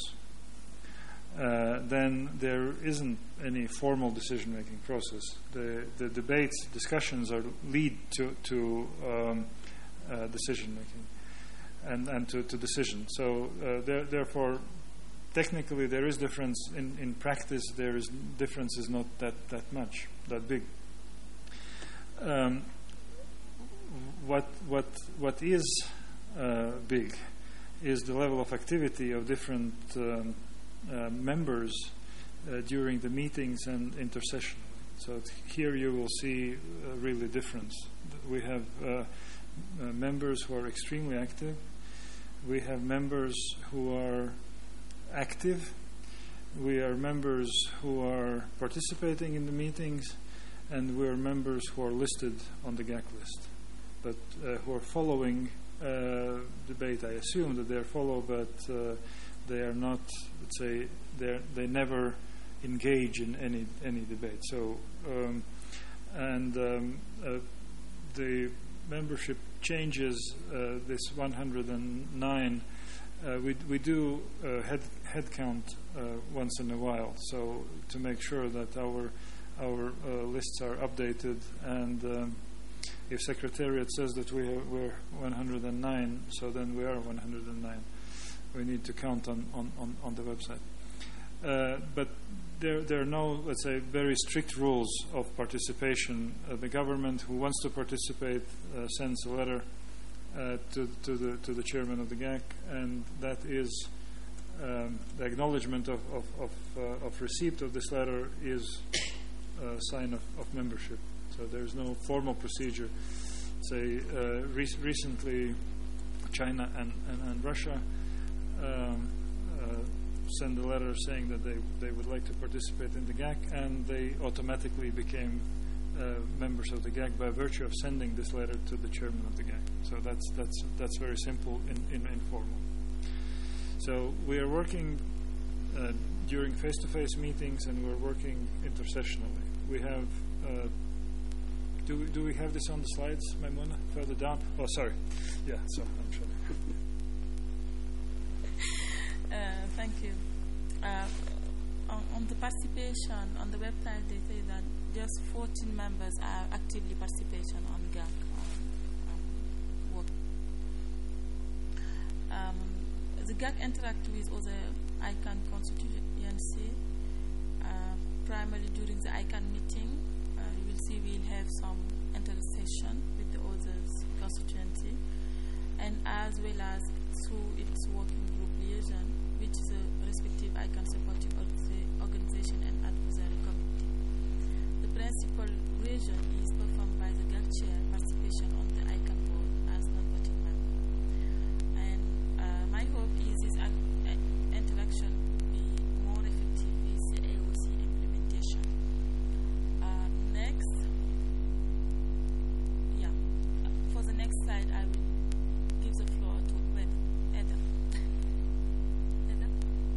uh, then there isn't any formal decision-making process. The, the debates, discussions are lead to, to um, uh, decision-making and, and to, to decision. So uh, there, therefore, technically, there is difference. In, in practice, there is difference is not that, that much, that big. Um, what what what is uh, big is the level of activity of different um, uh, members uh, during the meetings and intercession. So here you will see a really difference. We have uh, uh, members who are extremely active. We have members who are active. We are members who are participating in the meetings, and we are members who are listed on the G A C list, but uh, who are following uh, debate. I assume that they are follow, but uh, they are not. Let's say they they never engage in any any debate. So, um, and um, uh, the membership changes. Uh, this one hundred nine. Uh, we we do uh, head head count uh, once in a while, so to make sure that our our uh, lists are updated. And um, if Secretariat says that we have, we're one hundred nine, so then we are one hundred nine. We need to count on on, on, on the website. Uh, but there there are no, let's say, very strict rules of participation. Uh, the government who wants to participate uh, sends a letter Uh, to, to the to the chairman of the G A C, and that is um, the acknowledgement of of of, uh, of receipt of this letter is a sign of, of membership. So there's no formal procedure. Say uh, re- recently, China and and, and Russia um, uh, sent a letter saying that they they would like to participate in the G A C, and they automatically became uh, members of the G A C by virtue of sending this letter to the chairman of the G A C. So that's that's that's very simple and in, in, informal. So we are working uh, during face-to-face meetings, and we're working intercessionally. We have. Uh, do we, do we have this on the slides, Maimuna? Further down? Oh, sorry. Yeah. So I'm sure. Uh, thank you. Uh, on, on the participation on the website, they say that just fourteen members are actively participating on G A C um, um, work. Um, the G A C interact with other I CAN constituency, uh, primarily during the I CAN meeting. Uh, you will see we'll have some intercession with the others constituency, and as well as through its working group liaison, which is a respective I CAN supporting organization and advisory committee. The principal reason is performed by the G A C chair participation on the I CAN board as non-voting member. And uh, my hope is this uh, interaction would be more effective with the A O C implementation. Uh, next, yeah, uh, for the next slide, I will give the floor to Eda. Eda?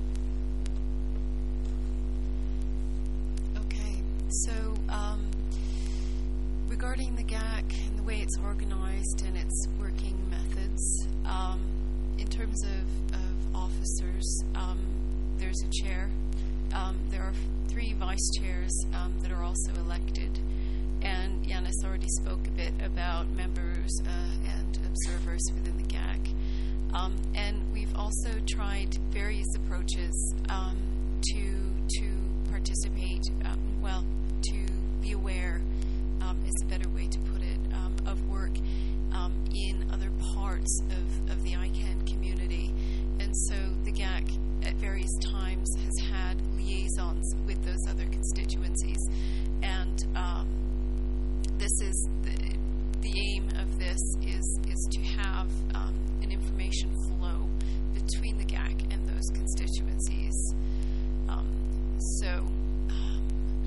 Okay, so um, regarding the G A C and the way it's organized and its working methods, um, in terms of, of officers, um, there's a chair. Um, there are three vice chairs um, that are also elected. And Yanis already spoke a bit about members uh, and observers within the G A C. Um, and we've also tried various approaches um, to to participate, um, well, to be aware, um, is a better way to put it, um, of work um, in other parts of, of the I CAN community. And so the G A C at various times has had liaisons with those other constituencies. And um, this is the, the aim of this is is to have um, an information flow between the G A C and those constituencies. Um, so, um,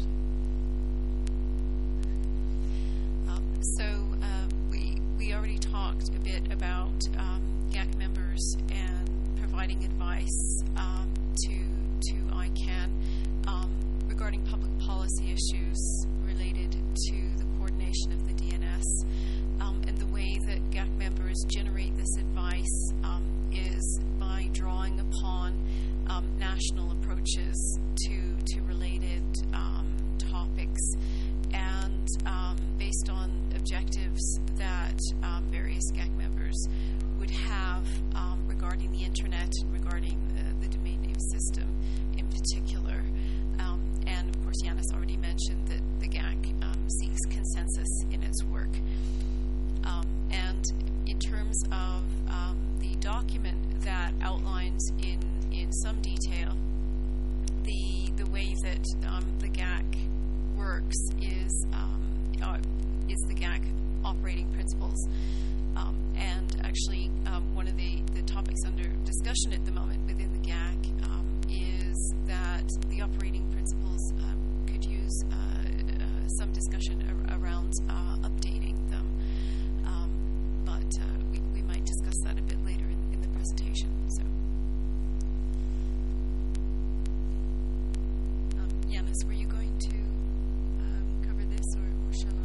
um, so uh, we we already talked a bit about um, G A C members and providing advice um, to to I CAN um, regarding public policy issues related to the coordination of the D N S. Um, and the way that G A C members generate this advice um, is by drawing upon um, national approaches to to related um, topics, and um, based on objectives that um, various G A C members would have um, regarding the internet and regarding the, the domain name system in particular. Um, and of course, Yanis already mentioned that the G A C um, seeks consensus in its work. Um, and in terms of um, the document that outlines in, in some detail the the way that um, the G A C works is um, uh, is the G A C operating principles. Um, and actually, um, one of the, the topics under discussion at the moment within the G A C um, is that the operating principles um, could use uh, uh, some discussion ar- around uh, updating them. Um, but uh, we, we might discuss that a bit later in, in the presentation. So, um, Yanis, were you going to um, cover this, or, or shall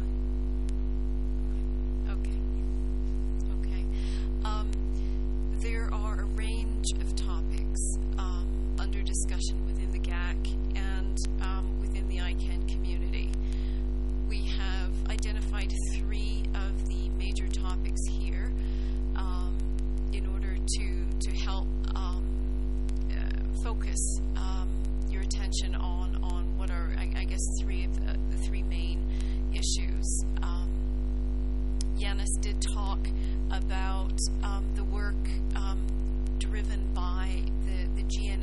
I? Okay. Okay. Um, there are a range of topics um, under discussion within the G A C and um, within the I CAN community. We have identified three of the major topics here um, in order to, to help um, uh, focus um, your attention on, on what are, I, I guess, three of the, the three main issues. Um, Yanis did talk about um, the work um, driven by the, the G N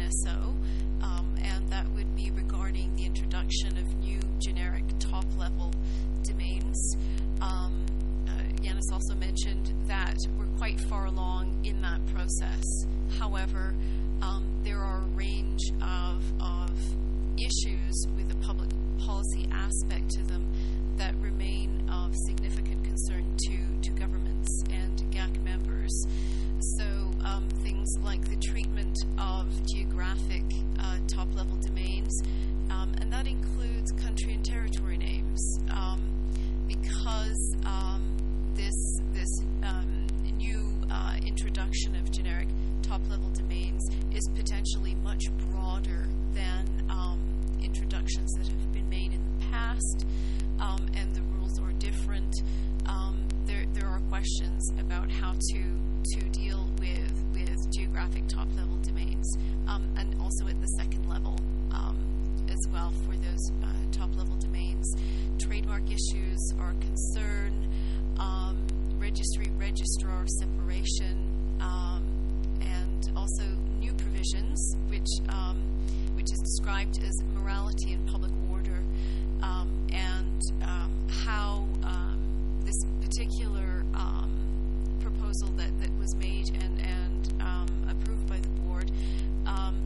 S O, um, and that would be regarding the introduction of new generic top-level domains. Um, uh, Yanis also mentioned that we're quite far along in that process. However, um, there are a range of, of issues with a public policy aspect to them that remain of significant concern to, to governments and G A C members. So um, things like the treatment of geographic uh, top-level domains, um, and that includes country and territory names, um, because um, this this um, new uh, introduction of generic top-level domains is potentially much broader than um, introductions that have been made in the past, um, and the rules are different. Um, there, there are questions about how to to deal with with geographic top-level domains, um, and also at the second level um, as well for those uh, top-level domains. Trademark issues are a concern. Um, registry registrar separation, um, and also new provisions, which um, which is described as morality and public order, um, and um, how um, this particular um, proposal that, that was made and, and um, approved by the board, um,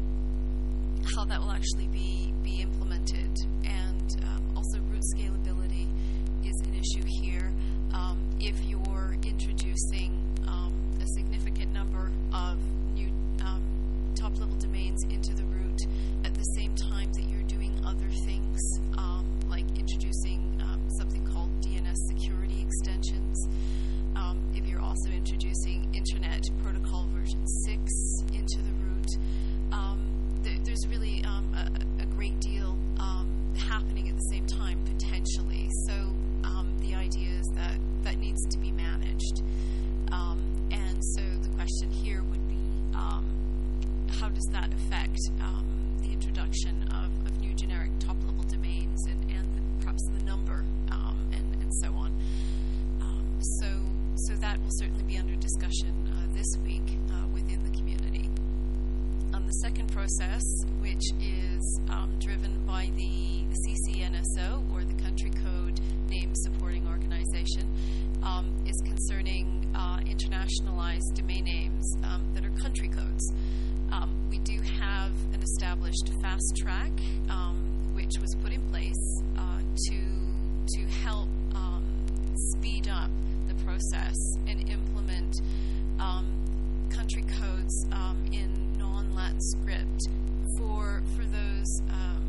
how that will actually be, be implemented. And um, also root scalability is an issue here. Um, if you're introducing um, a significant number of new um, top-level domains into the root at the same time that you're doing other things, um, like introducing um, something called D N S security extensions, um, if you're also introducing Internet Protocol version six into the root, um, th- there's really um, a, a great deal um, happening at the same time, potentially. So um, the idea is that that needs to be managed. Um, and so the question here would be, um, how does that affect um, the introduction of, of new generic top-level domains and, and the, perhaps the number um, and, and so on? Um, so, so that will certainly be under discussion uh, this week uh, within the community. Um, the second process, which is um, driven by the, the C C N S O, or the Country Code Name Supporting Organization, um, is concerning uh, internationalized domain names um, that are country codes. Um, we do have an established fast track, um, which was put in place uh, to to help um, speed up the process and implement um, country codes um, in non-Latin script for for those um,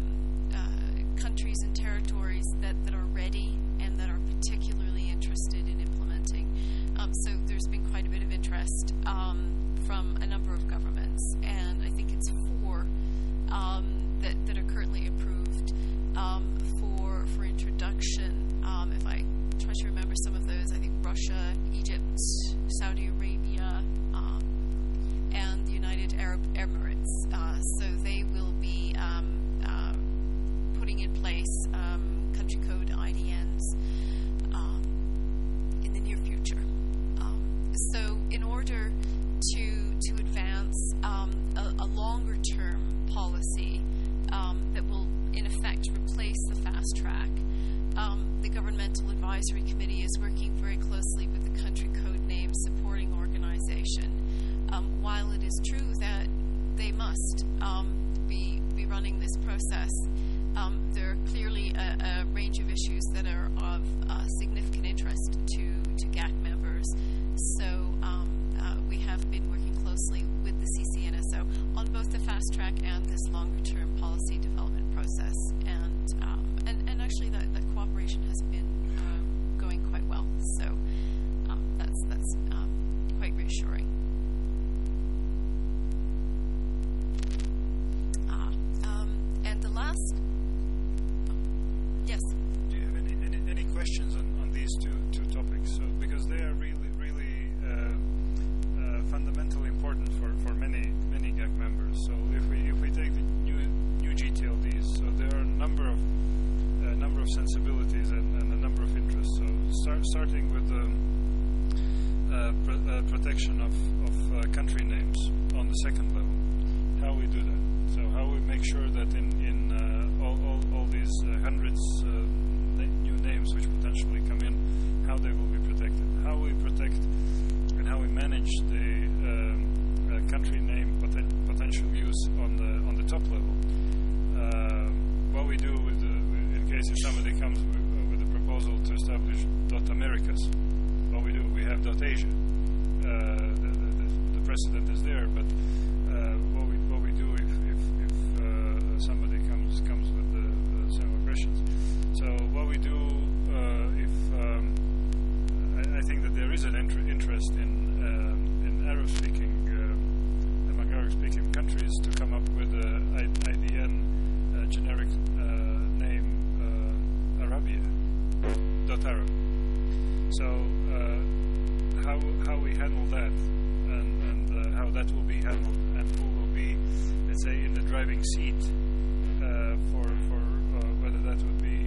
uh, countries and territories that, that are ready and that are particularly interested in implementing. Um, so there's been quite a bit of interest um, from a number of governments, and I think it's four um, that, that are currently approved um, for for introduction. Um, if I try to remember some of those, I think Russia, Egypt, Saudi Arabia, um, and the United Arab Emirates. Uh, so they will be um, uh, putting in place um, country code I D Ns um, in the near future. Um, so in order to to advance um, a, a longer-term policy um, that will, in effect, replace the fast track, um, the Governmental Advisory Committee is working very closely with the Country Code Name Supporting Organization. Um, while it is true that they must um, be be running this process, um, there are clearly a, a range of issues that are of uh, significant interest to, to G A C members. So um, uh, we have been working closely with the C C N S O on both the fast track and this longer-term policy development process, and um, and, and actually that, that cooperation has been um, going quite well. So um, that's that's um, quite reassuring. Ah, um, and the last, oh, yes. Do you have any any, any questions on, on these two two topics? So because they are really really uh, uh, fundamentally important for, for many many G A C members. So if we if we take the new new G T L Ds, so there are a number of a number of sensibilities and, and a number of interests. So start, starting with the uh, pr- uh, protection of of uh, country names on the second level, how we do that? So how we make sure that in, in uh, all, all, all these uh, hundreds uh, na- new names which potentially come in, how they will be protected? How we protect and how we manage the um, uh, country name poten- potential use on the on the top level? Uh, what we do with, the, with in case if somebody comes with, uh, with a proposal to establish .Americas, what we do, we have .Asia. Uh, the, the, the precedent is there, but uh, what we what we do if if, if uh, somebody comes comes with the, the similar questions. So what we do uh, if um, I, I think that there is an inter- interest in uh, in Arab-speaking uh, among Arab-speaking countries to come up with a I D N uh, generic uh, name uh, Arabia dot Arab. So uh, how how we handle that and, and uh, how that will be handled and who will be, let's say, in the driving seat uh, for for uh, whether that would be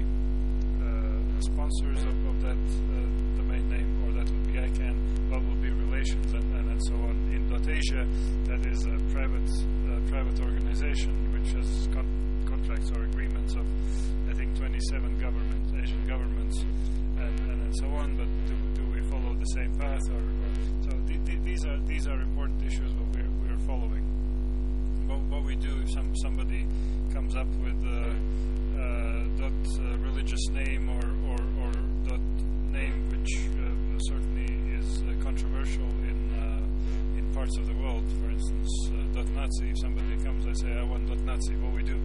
uh, sponsors of, of that uh, domain name or that would be I CANN, what will be relations and, and, and so on. In .Asia, that is a private uh, private organization which has con- contracts or agreements of I think twenty-seven governments, Asian governments, and, and, and so on. But do, do we follow the same path? Or, or so th- th- these are these are important issues that we're we're following. What, what we do if some somebody comes up with a uh, uh, dot uh, religious name or or, or dot name which uh, certainly is uh, controversial in uh, in parts of the world. For instance, uh, dot Nazi. If somebody comes, I say I want dot Nazi. What we do?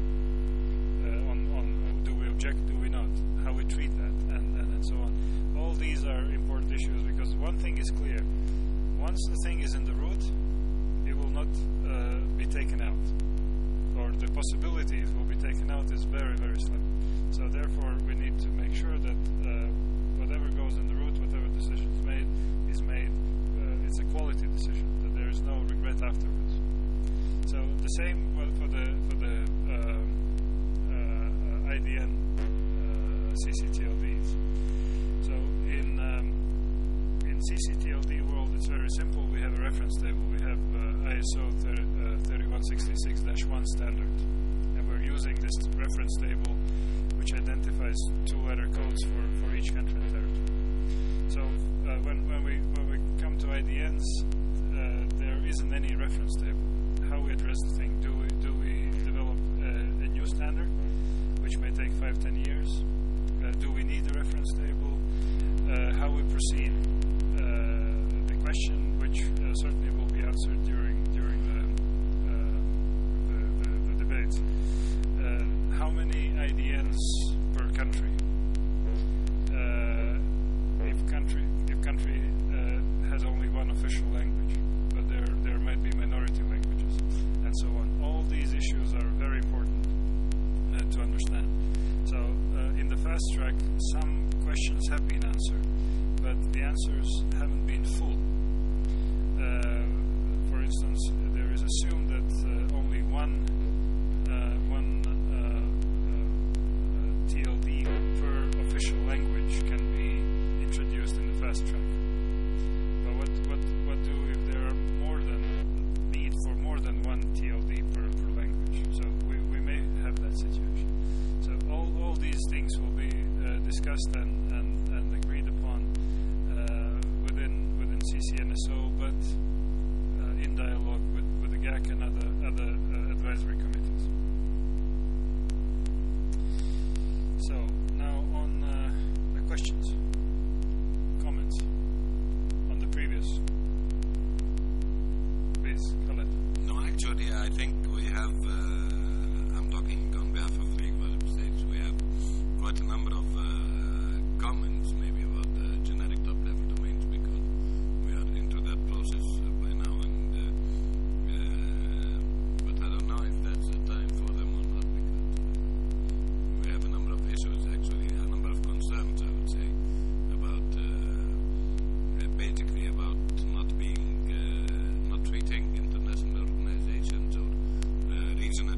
Uh, on on do we object? Do we not? How we treat that, and, and and so on. All these are important issues because one thing is clear: once the thing is in the root, it will not uh, be taken out, or the possibility it will be taken out is very very slim. So therefore, we need to make sure that uh, whatever goes in the root, whatever decision is made, is made. Uh, it's a quality decision that there is no regret afterwards. So the same for the for the um, uh, I D N uh, C C T L Ds. So in um, in C C T L D world, it's very simple. We have a reference table. We have uh, I S O thirty-one sixty-six dash one standard, and we're using this reference table, which identifies two-letter codes for, for each country and territory. So uh, when when we when we come to I D Ns, uh, there isn't any reference table. How we address the thing? Do we do we develop a, a new standard, which may take five ten years? Uh, do we need a reference table? Uh, how we proceed? Uh, the question, which uh, certainly will be answered during during the uh, the, the, the debates. Uh, how many I D Ns per country? Uh, if country if country uh, has only one official language, but there there might be minority languages, and so on. All these issues are very important uh, to understand. So uh, in the fast track, some questions have been answered, but the answers haven't been full. Uh, for instance, there is assumed that uh, only one uh, one uh, uh, T L D per official language can be introduced in the fast track. But what what what do if there are more than need for more than one T L D per, per language? So we, we may have that situation. So all, all these things will be uh, discussed and, and, and agreed upon uh, within within C C N S O, but uh, in dialogue with, with the G A C and other other uh, advisory committees. So now on uh, the questions, comments on the previous. Please, Khaled. No, actually, I think we have. Uh, I'm talking on behalf of the League of Arab States. We have quite a number of uh, comments, maybe about the generic top-level domains, because we are into that process uh, by now. And uh, uh, but I don't know if that's the time for them or not, because we have a number of issues, actually, a number of concerns, I would say, about uh, uh, basically about not being, uh, not treating international organizations or uh, regional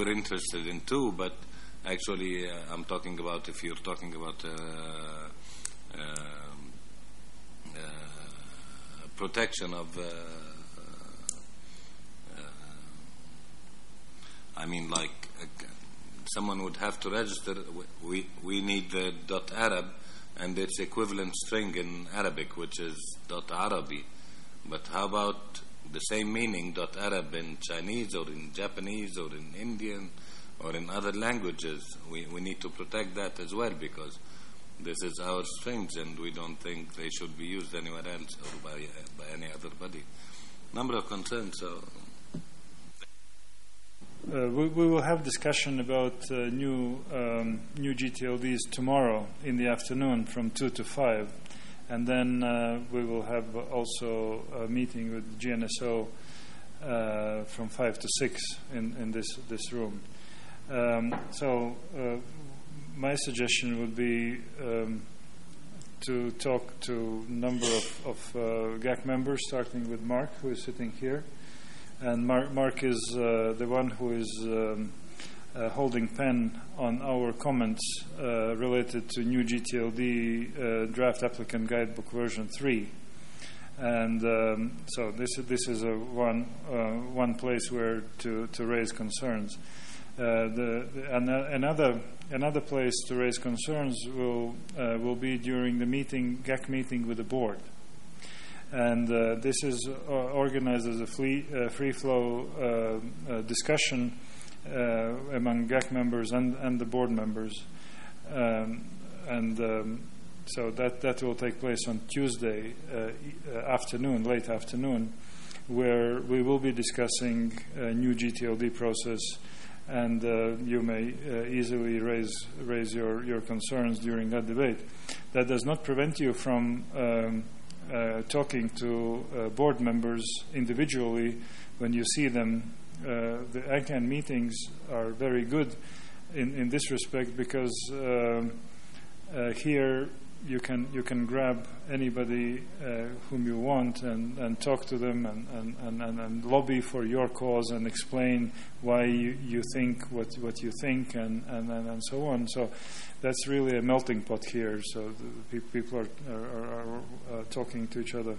were interested in too, but actually uh, I'm talking about if you're talking about uh, uh, uh, protection of uh, uh, I mean like uh, someone would have to register. We we need the dot Arab and its equivalent string in Arabic, which is dot Arabi. But how about the same meaning dot Arab in Chinese or in Japanese or in Indian or in other languages? We we need to protect that as well, because this is our strings and we don't think they should be used anywhere else or by by any other body. Number of concerns. So. Uh, we, we will have discussion about uh, new um, new G T L Ds tomorrow in the afternoon from two to five, and then uh, we will have also a meeting with G N S O uh, from five to six in, in this this room. Um, so uh, my suggestion would be um, to talk to a number of, of uh, G A C members, starting with Mark, who is sitting here. And Mark, Mark is uh, the one who is um, uh, holding pen on our comments uh, related to new G T L D uh, draft applicant guidebook version three. And um, so this this is a one uh, one place where to, to raise concerns. Uh, the, the an, another another place to raise concerns will uh, will be during the meeting G A C meeting with the board. And uh, this is uh, organized as a free, uh, free flow uh, uh, discussion uh, among G A C members and, and the board members. Um, and um, so that, that will take place on Tuesday uh, afternoon, late afternoon, where we will be discussing a new G T L D process, and uh, you may uh, easily raise, raise your, your concerns during that debate. That does not prevent you from um, Uh, talking to uh, board members individually when you see them. Uh, the I CANN meetings are very good in, in this respect, because uh, uh, here you can you can grab anybody uh, whom you want and, and talk to them and, and, and, and lobby for your cause and explain why you, you think what, what you think and, and, and, and so on. So that's really a melting pot here. So the pe- people are, are, are, are uh, talking to each other.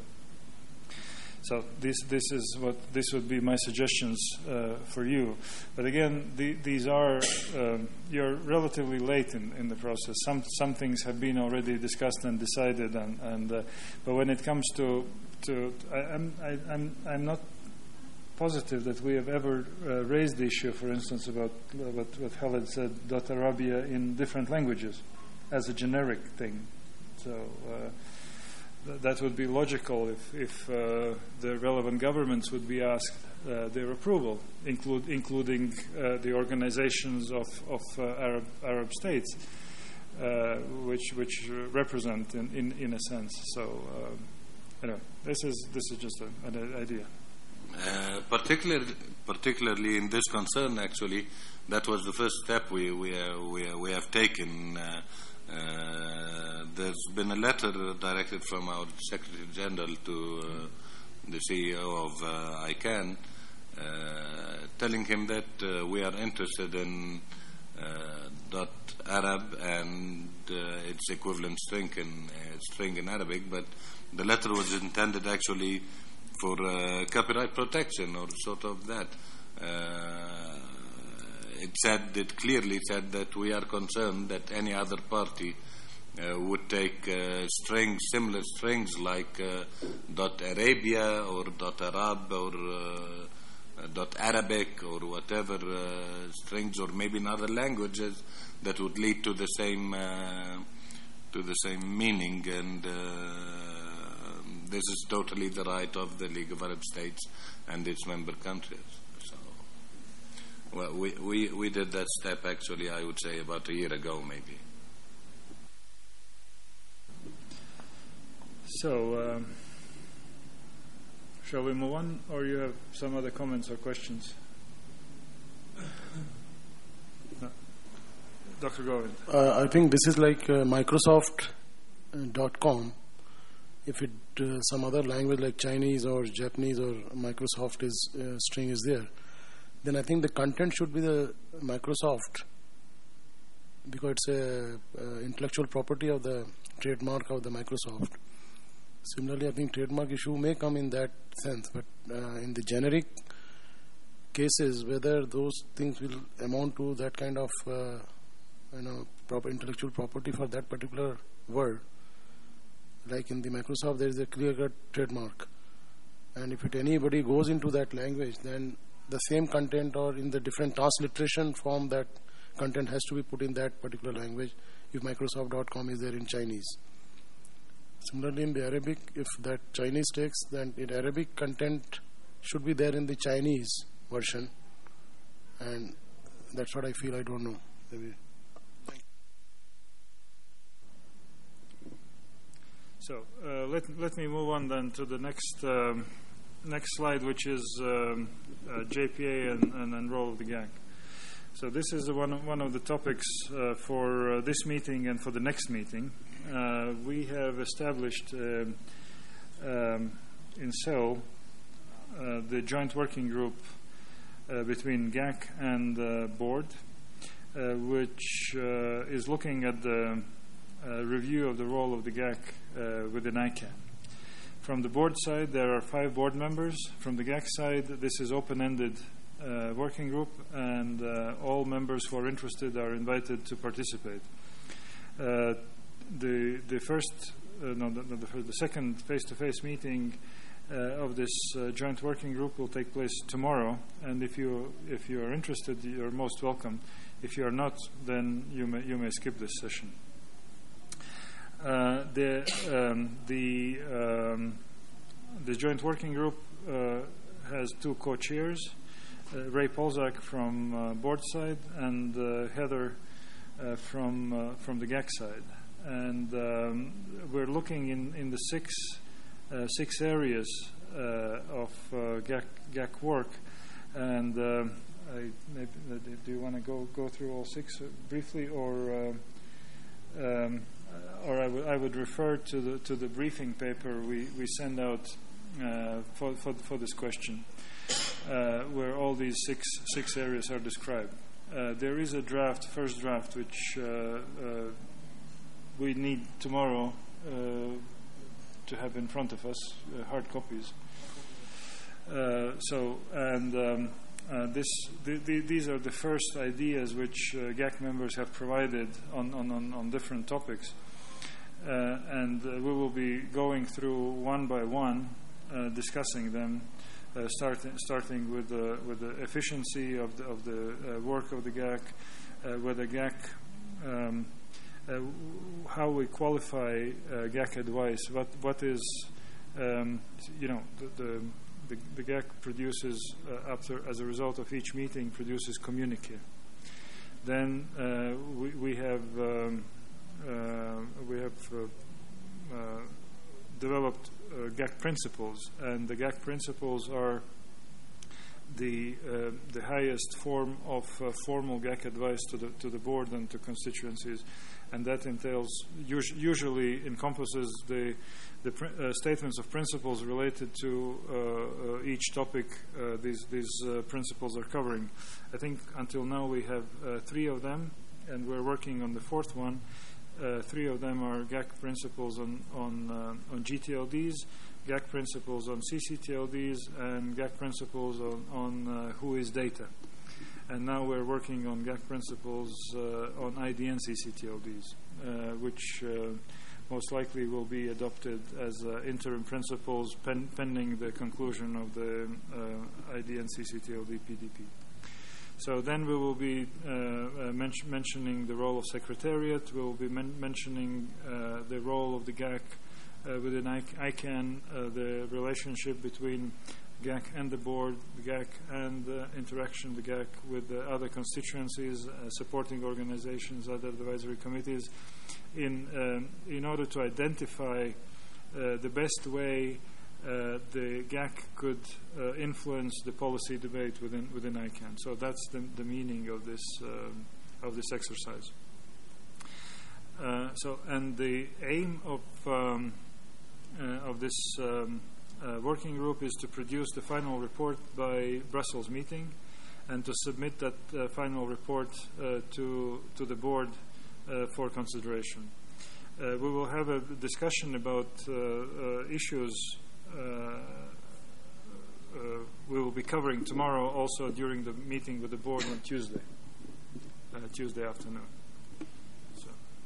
So this this is what this would be my suggestions uh, for you. But again, the, these are um, you're relatively late in, in the process. Some some things have been already discussed and decided, and, and uh, but when it comes to to I, I'm I, I'm I'm not positive that we have ever uh, raised the issue, for instance, about uh, what what Khaled said, dot Arabia in different languages, as a generic thing. So. Uh, That would be logical if, if uh, the relevant governments would be asked uh, their approval, include, including uh, the organizations of, of uh, Arab, Arab states, uh, which which represent in, in, in a sense. So, uh, anyway, this is this is just a, an idea. Uh, particularly, particularly in this concern, actually, that was the first step we we uh, we, uh, we have taken. Uh, Uh, there's been a letter directed from our Secretary General to uh, the C E O of uh, I CANN, uh, telling him that uh, we are interested in uh, dot Arab and uh, its equivalent string in, uh, string in Arabic, but the letter was intended actually for uh, copyright protection or sort of that. Uh, It said, it clearly said that we are concerned that any other party uh, would take uh, strings, similar strings like uh, dot Arabia or dot Arab or uh, dot Arabic or whatever uh, strings, or maybe in other languages, that would lead to the same uh, to the same meaning. And uh, this is totally the right of the League of Arab States and its member countries. Well, we, we, we did that step, actually, I would say, about a year ago, maybe. So, um, shall we move on, or you have some other comments or questions? No. Doctor Govind. Uh, I think this is like uh, Microsoft dot com. If it uh, some other language like Chinese or Japanese or Microsoft is uh, string is there, then I think the content should be the Microsoft, because it's a uh, intellectual property of the trademark of the Microsoft. Similarly, I think trademark issue may come in that sense, but uh, in the generic cases, whether those things will amount to that kind of uh, you know proper intellectual property for that particular word, like in the Microsoft, there is a clear-cut trademark, and if it anybody goes into that language, then the same content or in the different transliteration form, that content has to be put in that particular language if Microsoft dot com is there in Chinese. Similarly, in the Arabic, if that Chinese text, then in Arabic content should be there in the Chinese version, and that's what I feel. I don't know. Maybe. So uh, let let me move on then to the next um, next slide, which is um, uh, J P A and, and, and role of the G A C. So this is one of, one of the topics uh, for uh, this meeting and for the next meeting. Uh, we have established uh, um, in Seoul uh, the joint working group uh, between G A C and uh, board, uh, which uh, is looking at the uh, review of the role of the G A C uh, within I CANN. From the board side, there are five board members. From the G A C side, this is open-ended uh, working group, and uh, all members who are interested are invited to participate. Uh, the the first, uh, no, the, the, the second face-to-face meeting uh, of this uh, joint working group will take place tomorrow, and if you if you are interested, you're most welcome. If you are not, then you may you may skip this session. Uh, the um, the um, the joint working group uh, has two co-chairs, uh, Ray Polzak from uh, board side and uh, Heather uh, from uh, from the G A C side, and um, we're looking in, in the six uh, six areas uh, of uh, G A C, G A C work, and uh, I, maybe, do you want to go go through all six briefly, or uh, um, or I, w- I would refer to the to the briefing paper we, we send out uh, for, for for this question, uh, where all these six six areas are described. Uh, there is a draft, first draft, which uh, uh, we need tomorrow uh, to have in front of us, uh, hard copies. Uh, so and. Um, Uh, this, the, the, these are the first ideas which uh, G A C members have provided on, on, on, on different topics, uh, and uh, we will be going through one by one, uh, discussing them, uh, starting starting with the with the efficiency of the of the uh, work of the G A C, uh, whether G A C, um, uh, how we qualify uh, G A C advice, what what is, um, you know, the. the The, the G A C produces, uh, after, as a result of each meeting, produces communique. Then uh, we, we have um, uh, we have uh, uh, developed uh, G A C principles, and the G A C principles are the uh, the highest form of uh, formal G A C advice to the to the board and to constituencies, and that entails us- usually encompasses the the pr- uh, statements of principles related to uh, uh, each topic uh, these these uh, principles are covering. I think until now we have uh, three of them, and we're working on the fourth one. Uh, three of them are G A C principles on on uh, on G T L Ds, G A C principles on C C T L Ds, and G A C principles on, on uh, who is data. And now we're working on G A C principles uh, on I D N C C T L Ds, uh, which uh, most likely will be adopted as uh, interim principles pen- pending the conclusion of the uh, I D N C C T L D P D P. So then we will be uh, uh, men- mentioning the role of Secretariat. We will be men- mentioning uh, the role of the G A C uh, within I CANN, uh, the relationship between G A C and the board, the G A C and the interaction of the G A C with the other constituencies, uh, supporting organizations, other advisory committees, in um, in order to identify uh, the best way uh, the G A C could uh, influence the policy debate within within I CANN. So that's the, the meaning of this um, of this exercise. Uh, so and the aim of um, uh, of this um, uh, working group is to produce the final report by Brussels meeting, and to submit that uh, final report uh, to to the board uh, for consideration. Uh, we will have a discussion about uh, uh, issues uh, uh, we will be covering tomorrow, also during the meeting with the board on Tuesday, uh, Tuesday afternoon. So,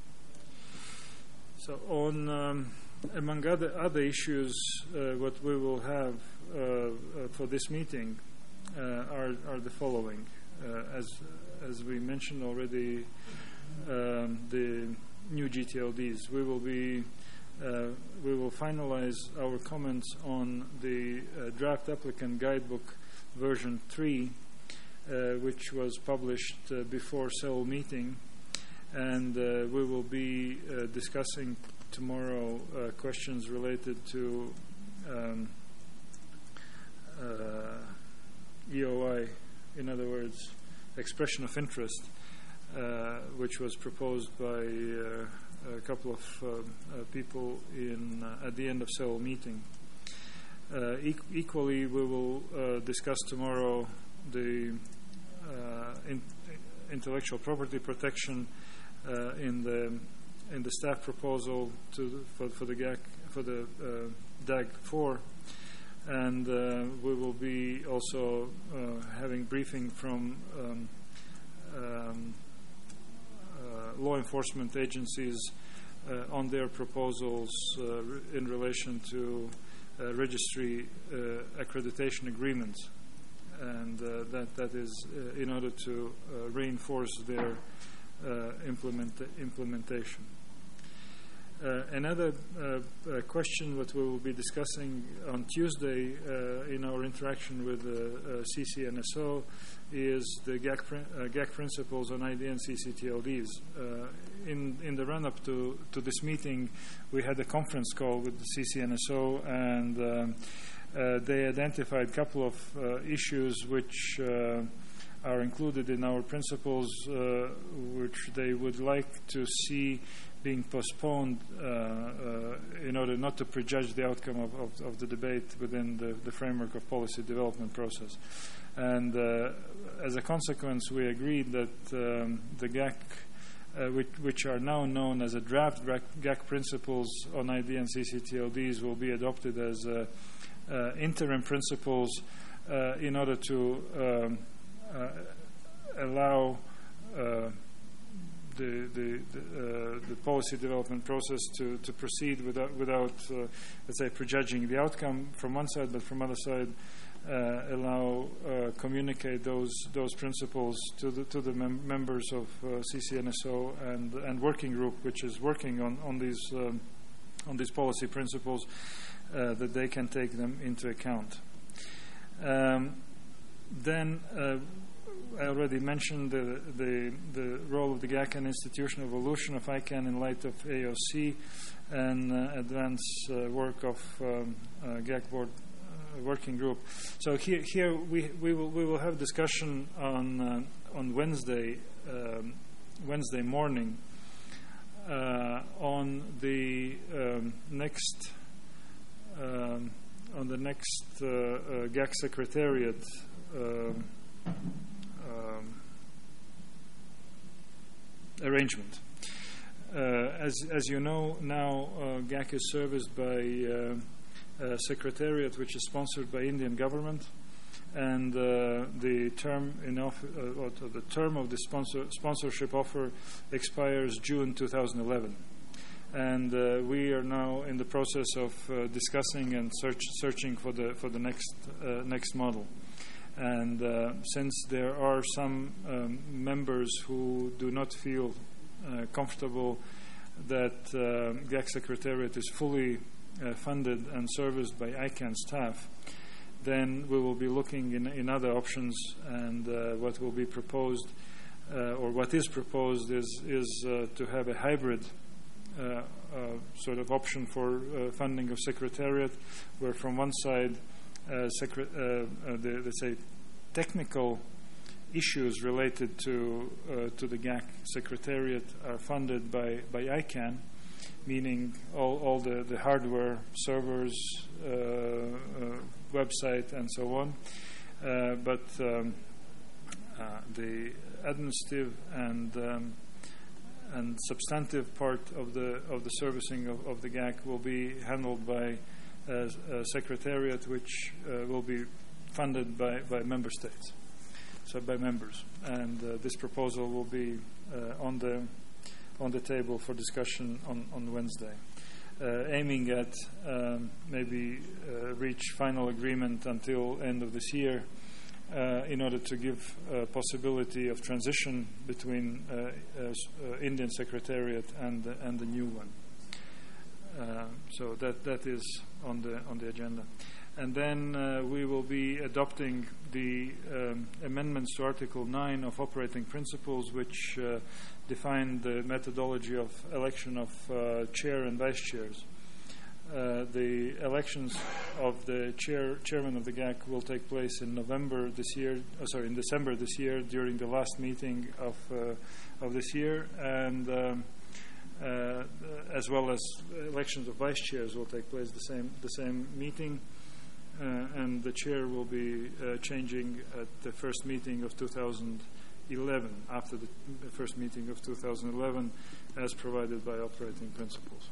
so on um, among other other issues, uh, what we will have uh, uh, for this meeting uh, are are the following. Uh, as as we mentioned already, um, the new G T L Ds. We will be uh, we will finalize our comments on the uh, draft applicant guidebook version three, uh, which was published uh, before Seoul meeting, and uh, we will be uh, discussing tomorrow uh, questions related to um, uh, E O I, in other words, expression of interest, uh, which was proposed by uh, a couple of uh, uh, people in uh, at the end of Seoul meeting. Uh, e- equally, we will uh, discuss tomorrow the uh, in- intellectual property protection uh, in the in the staff proposal to for, for the G A C for the uh, D A G four, and uh, we will be also uh, having briefing from um, um, uh, law enforcement agencies uh, on their proposals uh, re- in relation to uh, registry uh, accreditation agreements, and uh, that that is uh, in order to uh, reinforce their uh, implement implementation. Uh, another uh, uh, question that we will be discussing on Tuesday uh, in our interaction with the uh, C C N S O is the G A C, prin- uh, G A C principles on I D and C C T L Ds. Uh, in, in the run-up to, to this meeting, we had a conference call with the C C N S O, and um, uh, they identified a couple of uh, issues which uh, are included in our principles, uh, which they would like to see being postponed uh, uh, in order not to prejudge the outcome of, of, of the debate within the, the framework of policy development process. And uh, as a consequence, we agreed that um, the G A C, uh, which, which are now known as a draft G A C principles on I D and C C T L Ds, will be adopted as uh, uh, interim principles uh, in order to um, uh, allow uh, the the the, uh, the policy development process to, to proceed without without uh, let's say prejudging the outcome from one side, but from other side uh, allow uh, communicate those those principles to the to the mem- members of uh, C C N S O and and working group which is working on on these um, on these policy principles, uh, that they can take them into account. Um, then. Uh, I already mentioned the, the the role of the G A C and institutional evolution of I CANN in light of A O C and uh, advanced uh, work of um, uh, G A C board uh, working group. So here here we we will we will have discussion on uh, on Wednesday um, Wednesday morning uh, on the um, next um, on the next uh, uh, G A C secretariat. Um, Um, arrangement. Uh, as as you know, now uh, G A C is serviced by uh, a secretariat which is sponsored by Indian government, and uh, the term in off- uh, or the term of the sponsor sponsorship offer expires June two thousand eleven, and uh, we are now in the process of uh, discussing and search, searching for the for the next uh, next model. And uh, since there are some um, members who do not feel uh, comfortable that uh, G A C Secretariat is fully uh, funded and serviced by I CANN staff, then we will be looking in, in other options, and uh, what will be proposed, uh, or what is proposed, is, is uh, to have a hybrid uh, uh, sort of option for uh, funding of Secretariat, where from one side Uh, secre- uh, uh, the, let's say, technical issues related to uh, to the G A C Secretariat are funded by, by I CANN, meaning all, all the, the hardware, servers, uh, uh, website, and so on. Uh, but um, uh, the administrative and um, and substantive part of the of the servicing of, of the G A C will be handled by uh, a secretariat, which uh, will be funded by, by member states, so by members. And uh, this proposal will be uh, on the on the table for discussion on, on Wednesday, uh, aiming at um, maybe uh, reach final agreement until end of this year, uh, in order to give a possibility of transition between uh, uh, uh, Indian Secretariat and uh, and the new one. Uh, so that that is on the on the agenda. And then uh, we will be adopting the um, amendments to Article nine of Operating Principles, which uh, define the methodology of election of uh, chair and vice chairs. Uh, the elections of the chair chairman of the G A C will take place in November this year. Uh, sorry, in December this year, during the last meeting of uh, of this year, and um, uh, as well as elections of vice chairs will take place the same the same meeting. Uh, and the chair will be uh, changing at the first meeting of two thousand eleven, after the first meeting of two thousand eleven, as provided by Operating Principles.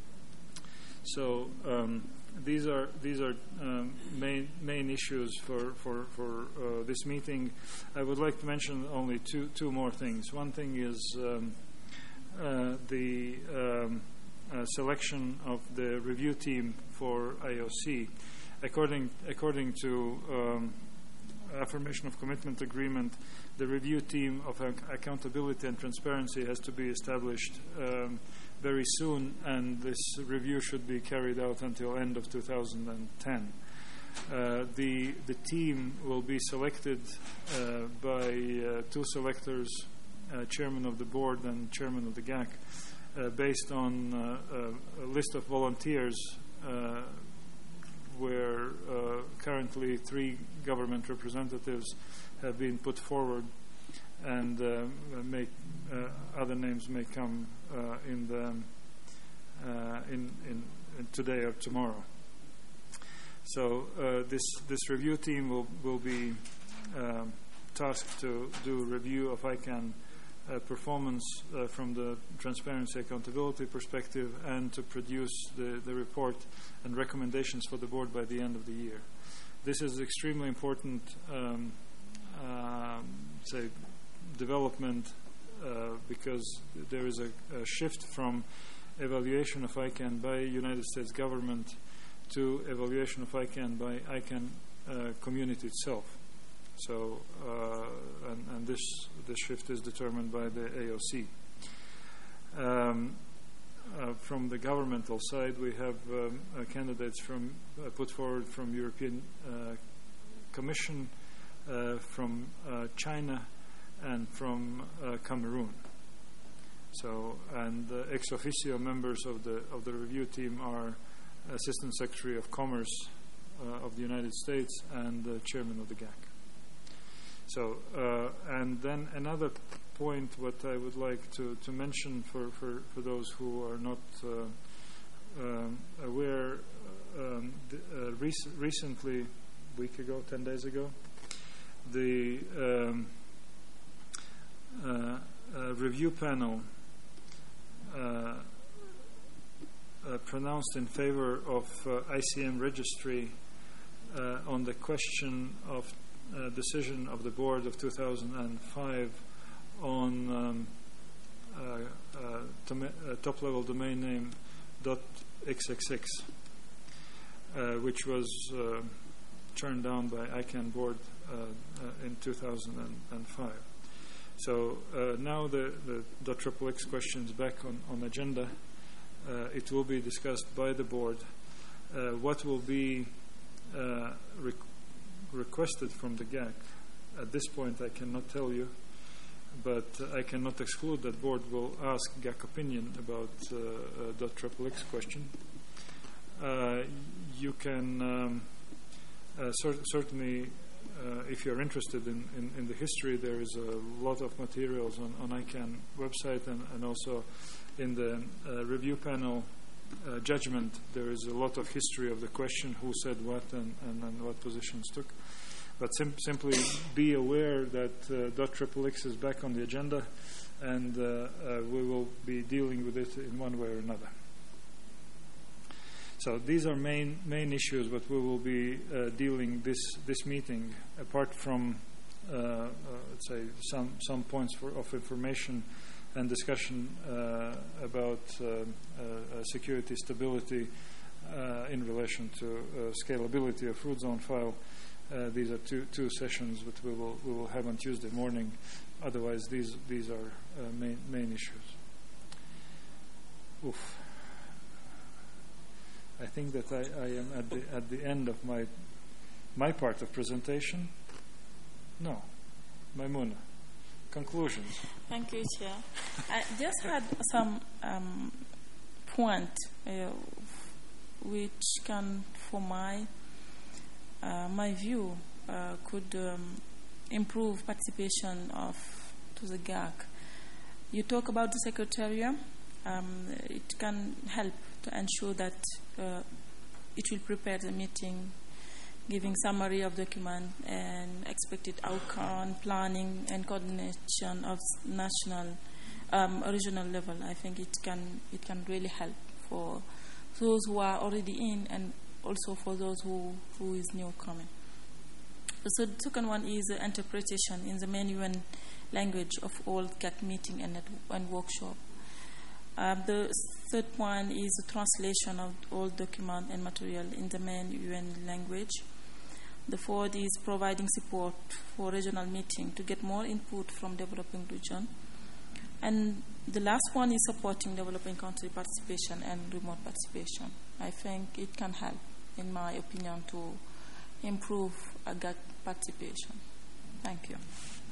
So um, these are these are um, main main issues for for for uh, this meeting. I would like to mention only two two more things. One thing is um, uh, the um, uh, selection of the review team for I O C. According, according to um, Affirmation of Commitment Agreement, the review team of ac- accountability and transparency has to be established um, very soon, and this review should be carried out until end of two thousand ten. Uh, the the team will be selected uh, by uh, two selectors, uh, chairman of the board and chairman of the G A C, uh, based on uh, a, a list of volunteers. Uh, where uh, currently three government representatives have been put forward, and uh, may, uh, other names may come uh, in the uh, in, in, in today or tomorrow. So uh, this this review team will will be uh, tasked to do a review of I CANN Uh, performance uh, from the transparency accountability perspective, and to produce the, the report and recommendations for the board by the end of the year. This is extremely important, um, uh, say, development uh, because there is a, a shift from evaluation of I CANN by United States government to evaluation of I CANN by I CANN uh, community itself. So, uh, and, and this this shift is determined by the A O C. Um, uh, from the governmental side, we have um, uh, candidates from uh, put forward from European uh, Commission, uh, from uh, China, and from uh, Cameroon. So, and uh, ex officio members of the of the review team are Assistant Secretary of Commerce uh, of the United States and the Chairman of the G A C. So, uh, and then another point, what I would like to, to mention for, for, for those who are not uh, um, aware, um, the, uh, rec- recently, a week ago, ten days ago, the um, uh, uh, review panel uh, uh, pronounced in favor of uh, I C M registry uh, on the question of Uh, decision of the board of two thousand five on um, uh, uh, tom- uh, top-level domain name .xxx, uh, which was uh, turned down by I CANN board uh, uh, in two thousand five. So uh, now the, the .xxx question is back on, on agenda. Uh, it will be discussed by the board. Uh, what will be uh, required requested from the G A C. At this point, I cannot tell you, but uh, I cannot exclude that board will ask G A C opinion about uh, uh, .xxx question. Uh, you can um, uh, cer- certainly, uh, if you're interested in, in, in the history, there is a lot of materials on, on I CANN website, and, and also in the uh, review panel Uh, judgment, there is a lot of history of the question, who said what and, and, and what positions took. but sim- simply be aware that uh, .xxx is back on the agenda, and uh, uh, we will be dealing with it in one way or another. So these are main main issues that we will be uh, dealing this this meeting. Apart from uh, uh, let's say some some points for, of information and discussion uh, about uh, uh, security stability uh, in relation to uh, scalability of root zone file. Uh, these are two two sessions that we will we will have on Tuesday morning. Otherwise, these these are uh, main main issues. Oof. I think that I, I am at the at the end of my my part of presentation. No, Maimuna. Conclusions. Thank you, Chair. I just had some um, point uh, which can, for my uh, my view, uh, could um, improve participation of to the G A C. You talk about the Secretariat. Um, it can help to ensure that uh, it will prepare the meeting, giving summary of document and expected outcome, planning and coordination of national, um, regional level. I think it can it can really help for those who are already in, and also for those who who is new coming. So the second one is the interpretation in the main U N language of all G A C meeting and and workshop. Uh, the third one is the translation of all document and material in the main U N language. The fourth is providing support for regional meeting to get more input from developing region. And the last one is supporting developing country participation and remote participation. I think it can help, in my opinion, to improve a G A C participation. Thank you.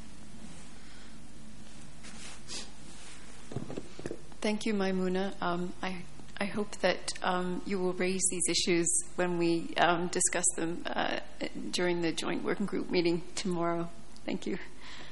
Thank you, Maimuna. Um, I, I hope that um, you will raise these issues when we um, discuss them uh, during the joint working group meeting tomorrow. Thank you.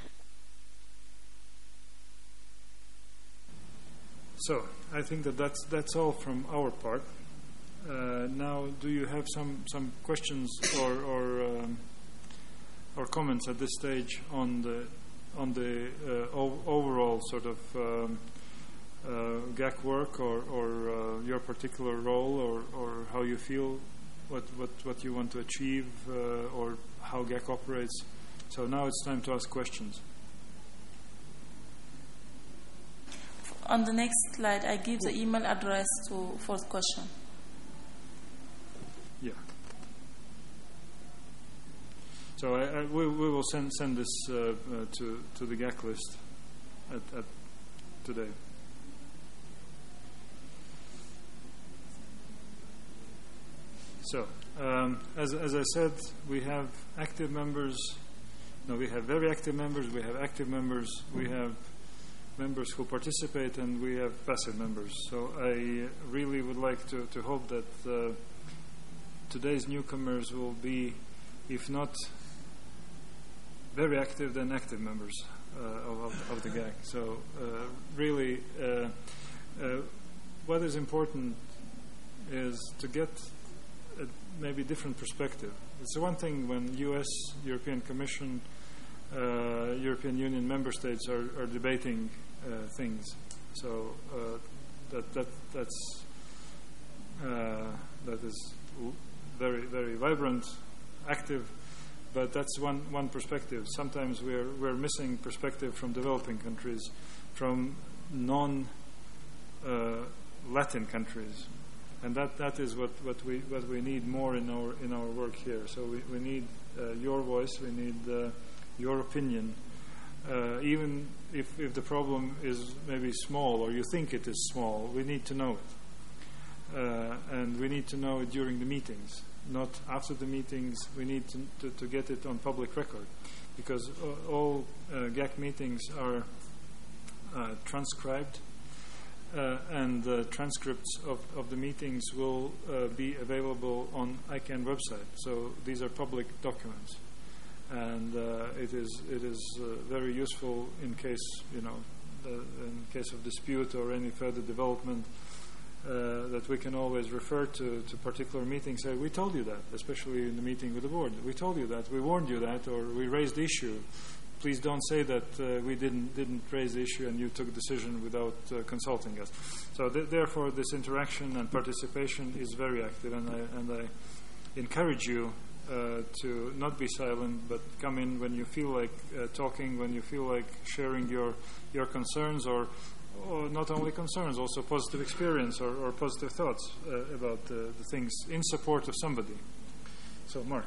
So I think that that's, that's all from our part. Uh, now, do you have some, some questions or or, um, or comments at this stage on the on the uh, o- overall sort of um, uh, G A C work, or, or uh, your particular role, or, or how you feel, what, what, what you want to achieve, uh, or how G A C operates? So now it's time to ask questions. On the next slide, I give the email address to for the question. Yeah. So I, I, we, we will send send this uh, uh, to to the G A C list at, at today. So um, as as I said, we have active members. No, we have very active members. We have active members. We have members who participate, and we have passive members. So I really would like to, to hope that uh, today's newcomers will be, if not very active, then active members uh, of, of the G A C. So uh, really, uh, uh, what is important is to get a maybe different perspective. It's one thing when U S, European Commission, uh, European Union member states are, are debating uh, things. So uh, that that that's uh, that is very very vibrant, active. But that's one, one perspective. Sometimes we're we're missing perspective from developing countries, from non uh, Latin countries, and that, that is what, what we what we need more in our in our work here. So we, we need uh, your voice, we need uh, your opinion, uh, even if if the problem is maybe small or you think it is small. We need to know it, uh, and we need to know it during the meetings. Not after the meetings. We need to, to, to get it on public record, because all uh, G A C meetings are uh, transcribed, uh, and the transcripts of, of the meetings will uh, be available on I CANN website. So these are public documents, and uh, it is it is uh, very useful in case you know the, in case of dispute or any further development. uh, that we can always refer to, to particular meetings. Say, we told you that, especially in the meeting with the board. We told you that, we warned you that, or we raised the issue. Please don't say that uh, we didn't didn't raise the issue and you took a decision without uh, consulting us. So th- therefore, this interaction and participation is very active, and I, and I encourage you uh, to not be silent, but come in when you feel like uh, talking, when you feel like sharing your your concerns, or, or not only concerns, also positive experience or, or positive thoughts uh, about uh, the things in support of somebody. So, Mark.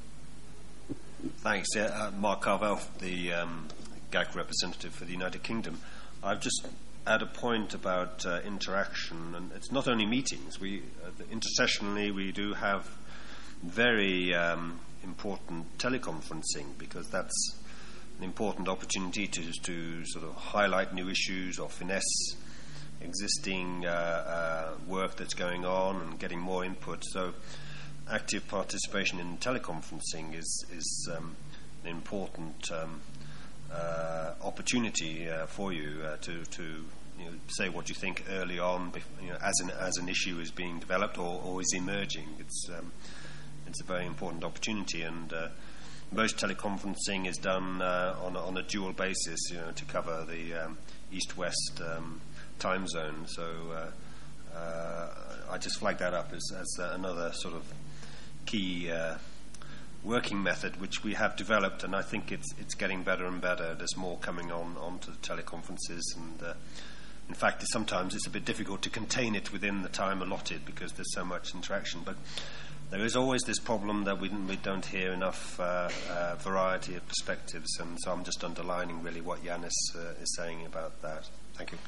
Thanks. Yeah, uh, Mark Carvel, the um, G A C representative for the United Kingdom. I've just add a point about uh, interaction, and it's not only meetings. We uh, intersessionally we do have very um, important teleconferencing, because that's an important opportunity to to sort of highlight new issues or finesse existing uh, uh, work that's going on and getting more input. So active participation in teleconferencing is, is um, an important um, uh, opportunity uh, for you uh, to, to you know, say what you think early on, you know, as an as an issue is being developed or, or is emerging. It's um, it's a very important opportunity, and uh, most teleconferencing is done uh, on, a, on a dual basis, you know, to cover the um, east-west um, time zone. So uh, uh, I just flag that up as, as another sort of key uh, working method which we have developed, and I think it's it's getting better and better. There's more coming on onto the teleconferences, and uh, in fact sometimes it's a bit difficult to contain it within the time allotted because there's so much interaction. But there is always this problem that we, we don't hear enough uh, uh, variety of perspectives, and so I'm just underlining really what Yanis uh, is saying about that. Thank you.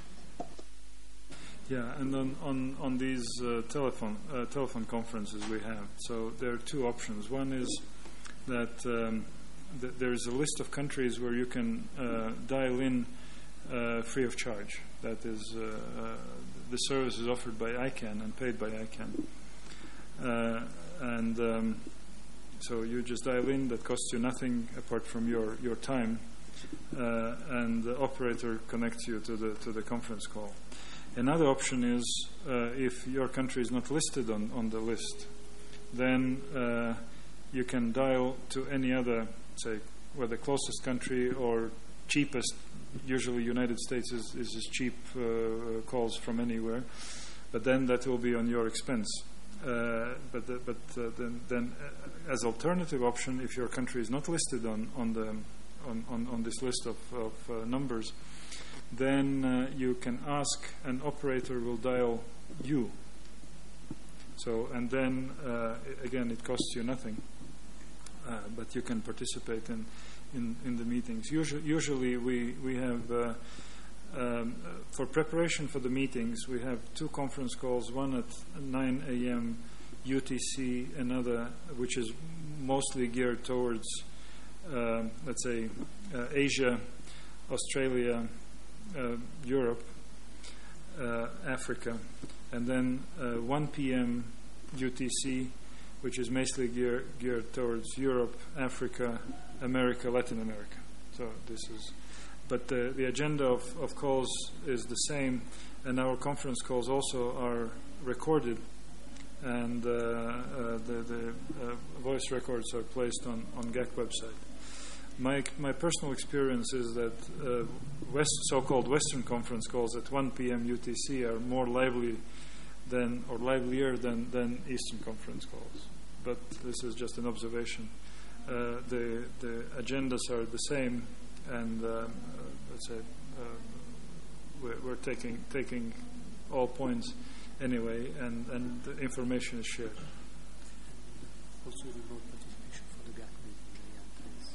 Yeah, and on, on, on these uh, telephone uh, telephone conferences we have, so there are two options. One is that um, th- there is a list of countries where you can uh, dial in uh, free of charge. That is, uh, uh, the service is offered by I CANN and paid by I CANN. Uh, and um, so you just dial in, that costs you nothing apart from your, your time, uh, and the operator connects you to the to the conference call. Another option is uh, if your country is not listed on, on the list, then uh, you can dial to any other, say, well, the closest country or cheapest. Usually United States is, is as cheap uh, calls from anywhere, but then that will be on your expense. Uh, but the, but uh, then, then uh, as alternative option, if your country is not listed on, on, the, on, on, on this list of, of uh, numbers, then uh, you can ask, an operator will dial you. So, and then uh, again, it costs you nothing, uh, but you can participate in, in, in the meetings. Usually, usually we we have uh, um, for preparation for the meetings, we have two conference calls: one at nine a.m. U T C, another which is mostly geared towards, uh, let's say, uh, Asia, Australia, Uh, Europe, uh, Africa, and then uh, one p.m. U T C, which is mostly gear, geared towards Europe, Africa, America, Latin America. So this is, but the, the agenda of, of calls is the same, and our conference calls also are recorded, and uh, uh, the, the uh, voice records are placed on, on G A C website. My my personal experience is that uh, West, so-called Western conference calls at one p.m. U T C are more lively than, or livelier than, than Eastern conference calls. But this is just an observation. Uh, the the agendas are the same, and um, uh, let's say uh, we're, we're taking taking all points anyway, and, and the information is shared. Also, remote participation for the G A C meeting,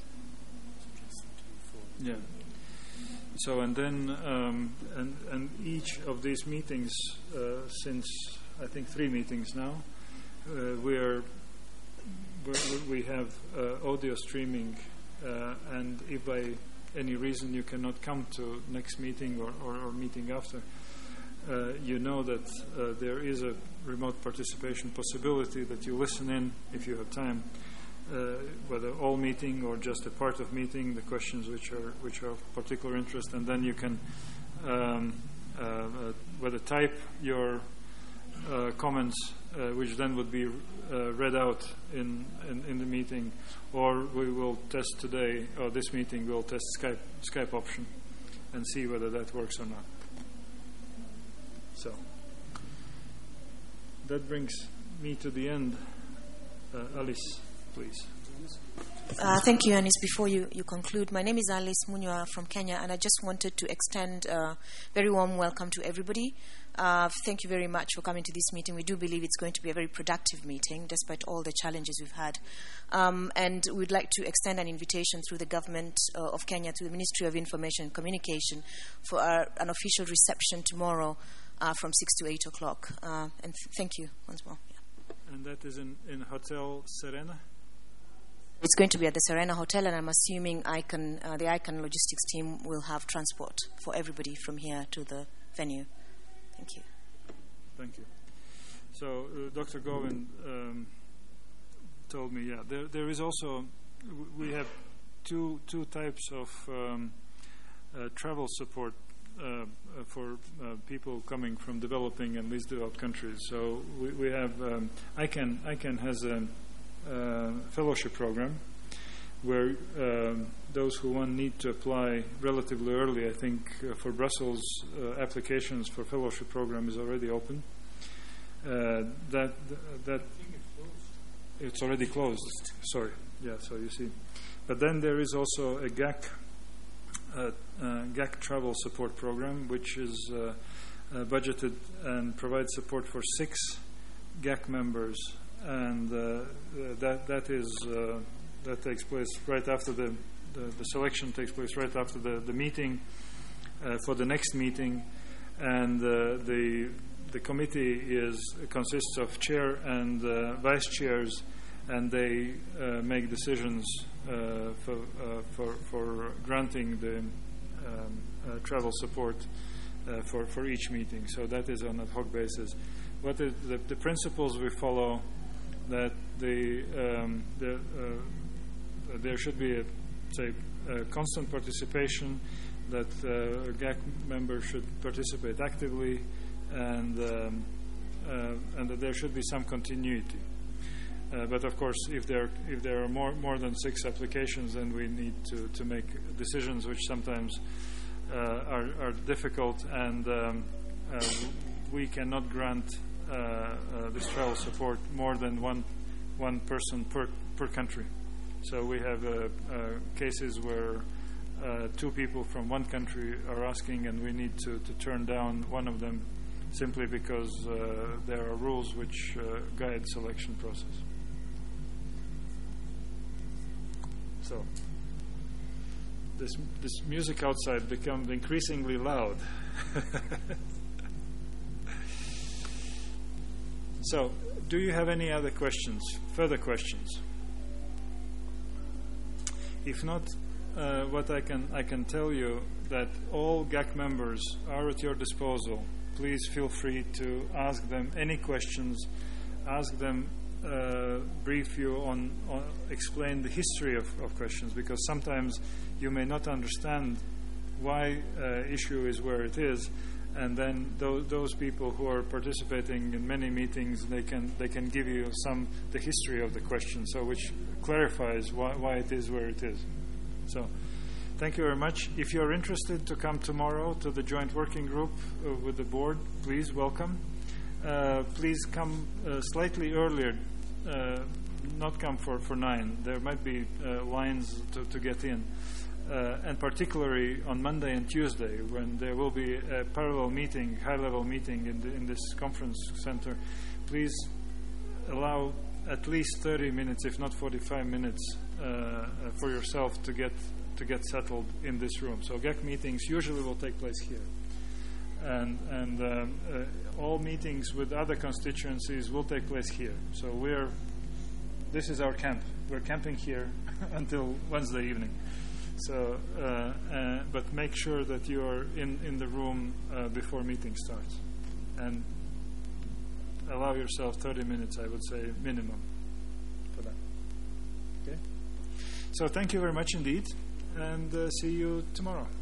Yeah. So and then um, and and each of these meetings, uh, since I think three meetings now, uh, we are we're, we have uh, audio streaming, uh, and if by any reason you cannot come to next meeting or, or, or meeting after, uh, you know that uh, there is a remote participation possibility that you listen in if you have time. Uh, whether all meeting or just a part of meeting, the questions which are which are of particular interest, and then you can um, uh, uh, whether type your uh, comments, uh, which then would be uh, read out in, in, in the meeting, or we will test today, or this meeting will test Skype, Skype option and see whether that works or not. So that brings me to the end. Uh, Alice, please. Uh, thank you, Anis. Before you, you conclude, my name is Alice Munywa from Kenya, and I just wanted to extend a very warm welcome to everybody. Uh, thank you very much for coming to this meeting. We do believe it's going to be a very productive meeting, despite all the challenges we've had. Um, and we'd like to extend an invitation through the government uh, of Kenya to the Ministry of Information and Communication for our, an official reception tomorrow uh, from six to eight o'clock. Uh, and th- thank you once more. Yeah. And that is in, in Hotel Serena? It's going to be at the Serena Hotel, and I'm assuming Icon, uh, the Icon Logistics team will have transport for everybody from here to the venue. Thank you. Thank you. So uh, Doctor Govind um, told me, yeah, there, there is also, w- we have two two types of um, uh, travel support uh, uh, for uh, people coming from developing and least developed countries. So we, we have, um, ICANN, ICANN has a Uh, fellowship program where um, those who want need to apply relatively early. I think uh, for Brussels, uh, applications for fellowship program is already open. Uh, that that it's already closed. Sorry, yeah. So you see, but then there is also a G A C uh, uh, G A C travel support program, which is uh, uh, budgeted and provides support for six G A C members. And uh, that that is uh, that takes place right after the, the the selection takes place right after the the meeting uh, for the next meeting, and uh, the the committee is consists of chair and uh, vice chairs, and they uh, make decisions uh, for uh, for for granting the um, uh, travel support uh, for for each meeting. So that is on ad hoc basis. What is the, the principles we follow? That the, um, the uh, there should be a, say a constant participation, that uh, a G A C member should participate actively, and um, uh, and that there should be some continuity. Uh, but of course, if there if there are more more than six applications, then we need to, to make decisions, which sometimes uh, are are difficult, and um, uh, we cannot grant Uh, uh, this travel support more than one one person per per country. So we have uh, uh, cases where uh, two people from one country are asking, and we need to, to turn down one of them simply because uh, there are rules which uh, guide selection process. So this this music outside becomes increasingly loud. So, do you have any other questions, further questions? If not, uh, what I can I can tell you that all G A C members are at your disposal. Please feel free to ask them any questions, ask them, uh, brief you on, on, explain the history of, of questions, because sometimes you may not understand why uh, issue is where it is. And then those, those people who are participating in many meetings, they can they can give you some the history of the question, so which clarifies why, why it is where it is. So, thank you very much. If you are interested to come tomorrow to the joint working group uh, with the board, please welcome. Uh, please come uh, slightly earlier. Uh, not come for, for nine. There might be uh, lines to, to get in. Uh, and particularly on Monday and Tuesday, when there will be a parallel meeting, high-level meeting in, the, in this conference center, please allow at least thirty minutes, if not forty-five minutes, uh, for yourself to get to get settled in this room. So G A C meetings usually will take place here, and and um, uh, all meetings with other constituencies will take place here. So we're this is our camp. We're camping here until Wednesday evening. So, uh, uh, but make sure that you are in, in the room uh, before meeting starts, and allow yourself thirty minutes, I would say, minimum for that. Okay? So thank you very much indeed, and uh, see you tomorrow.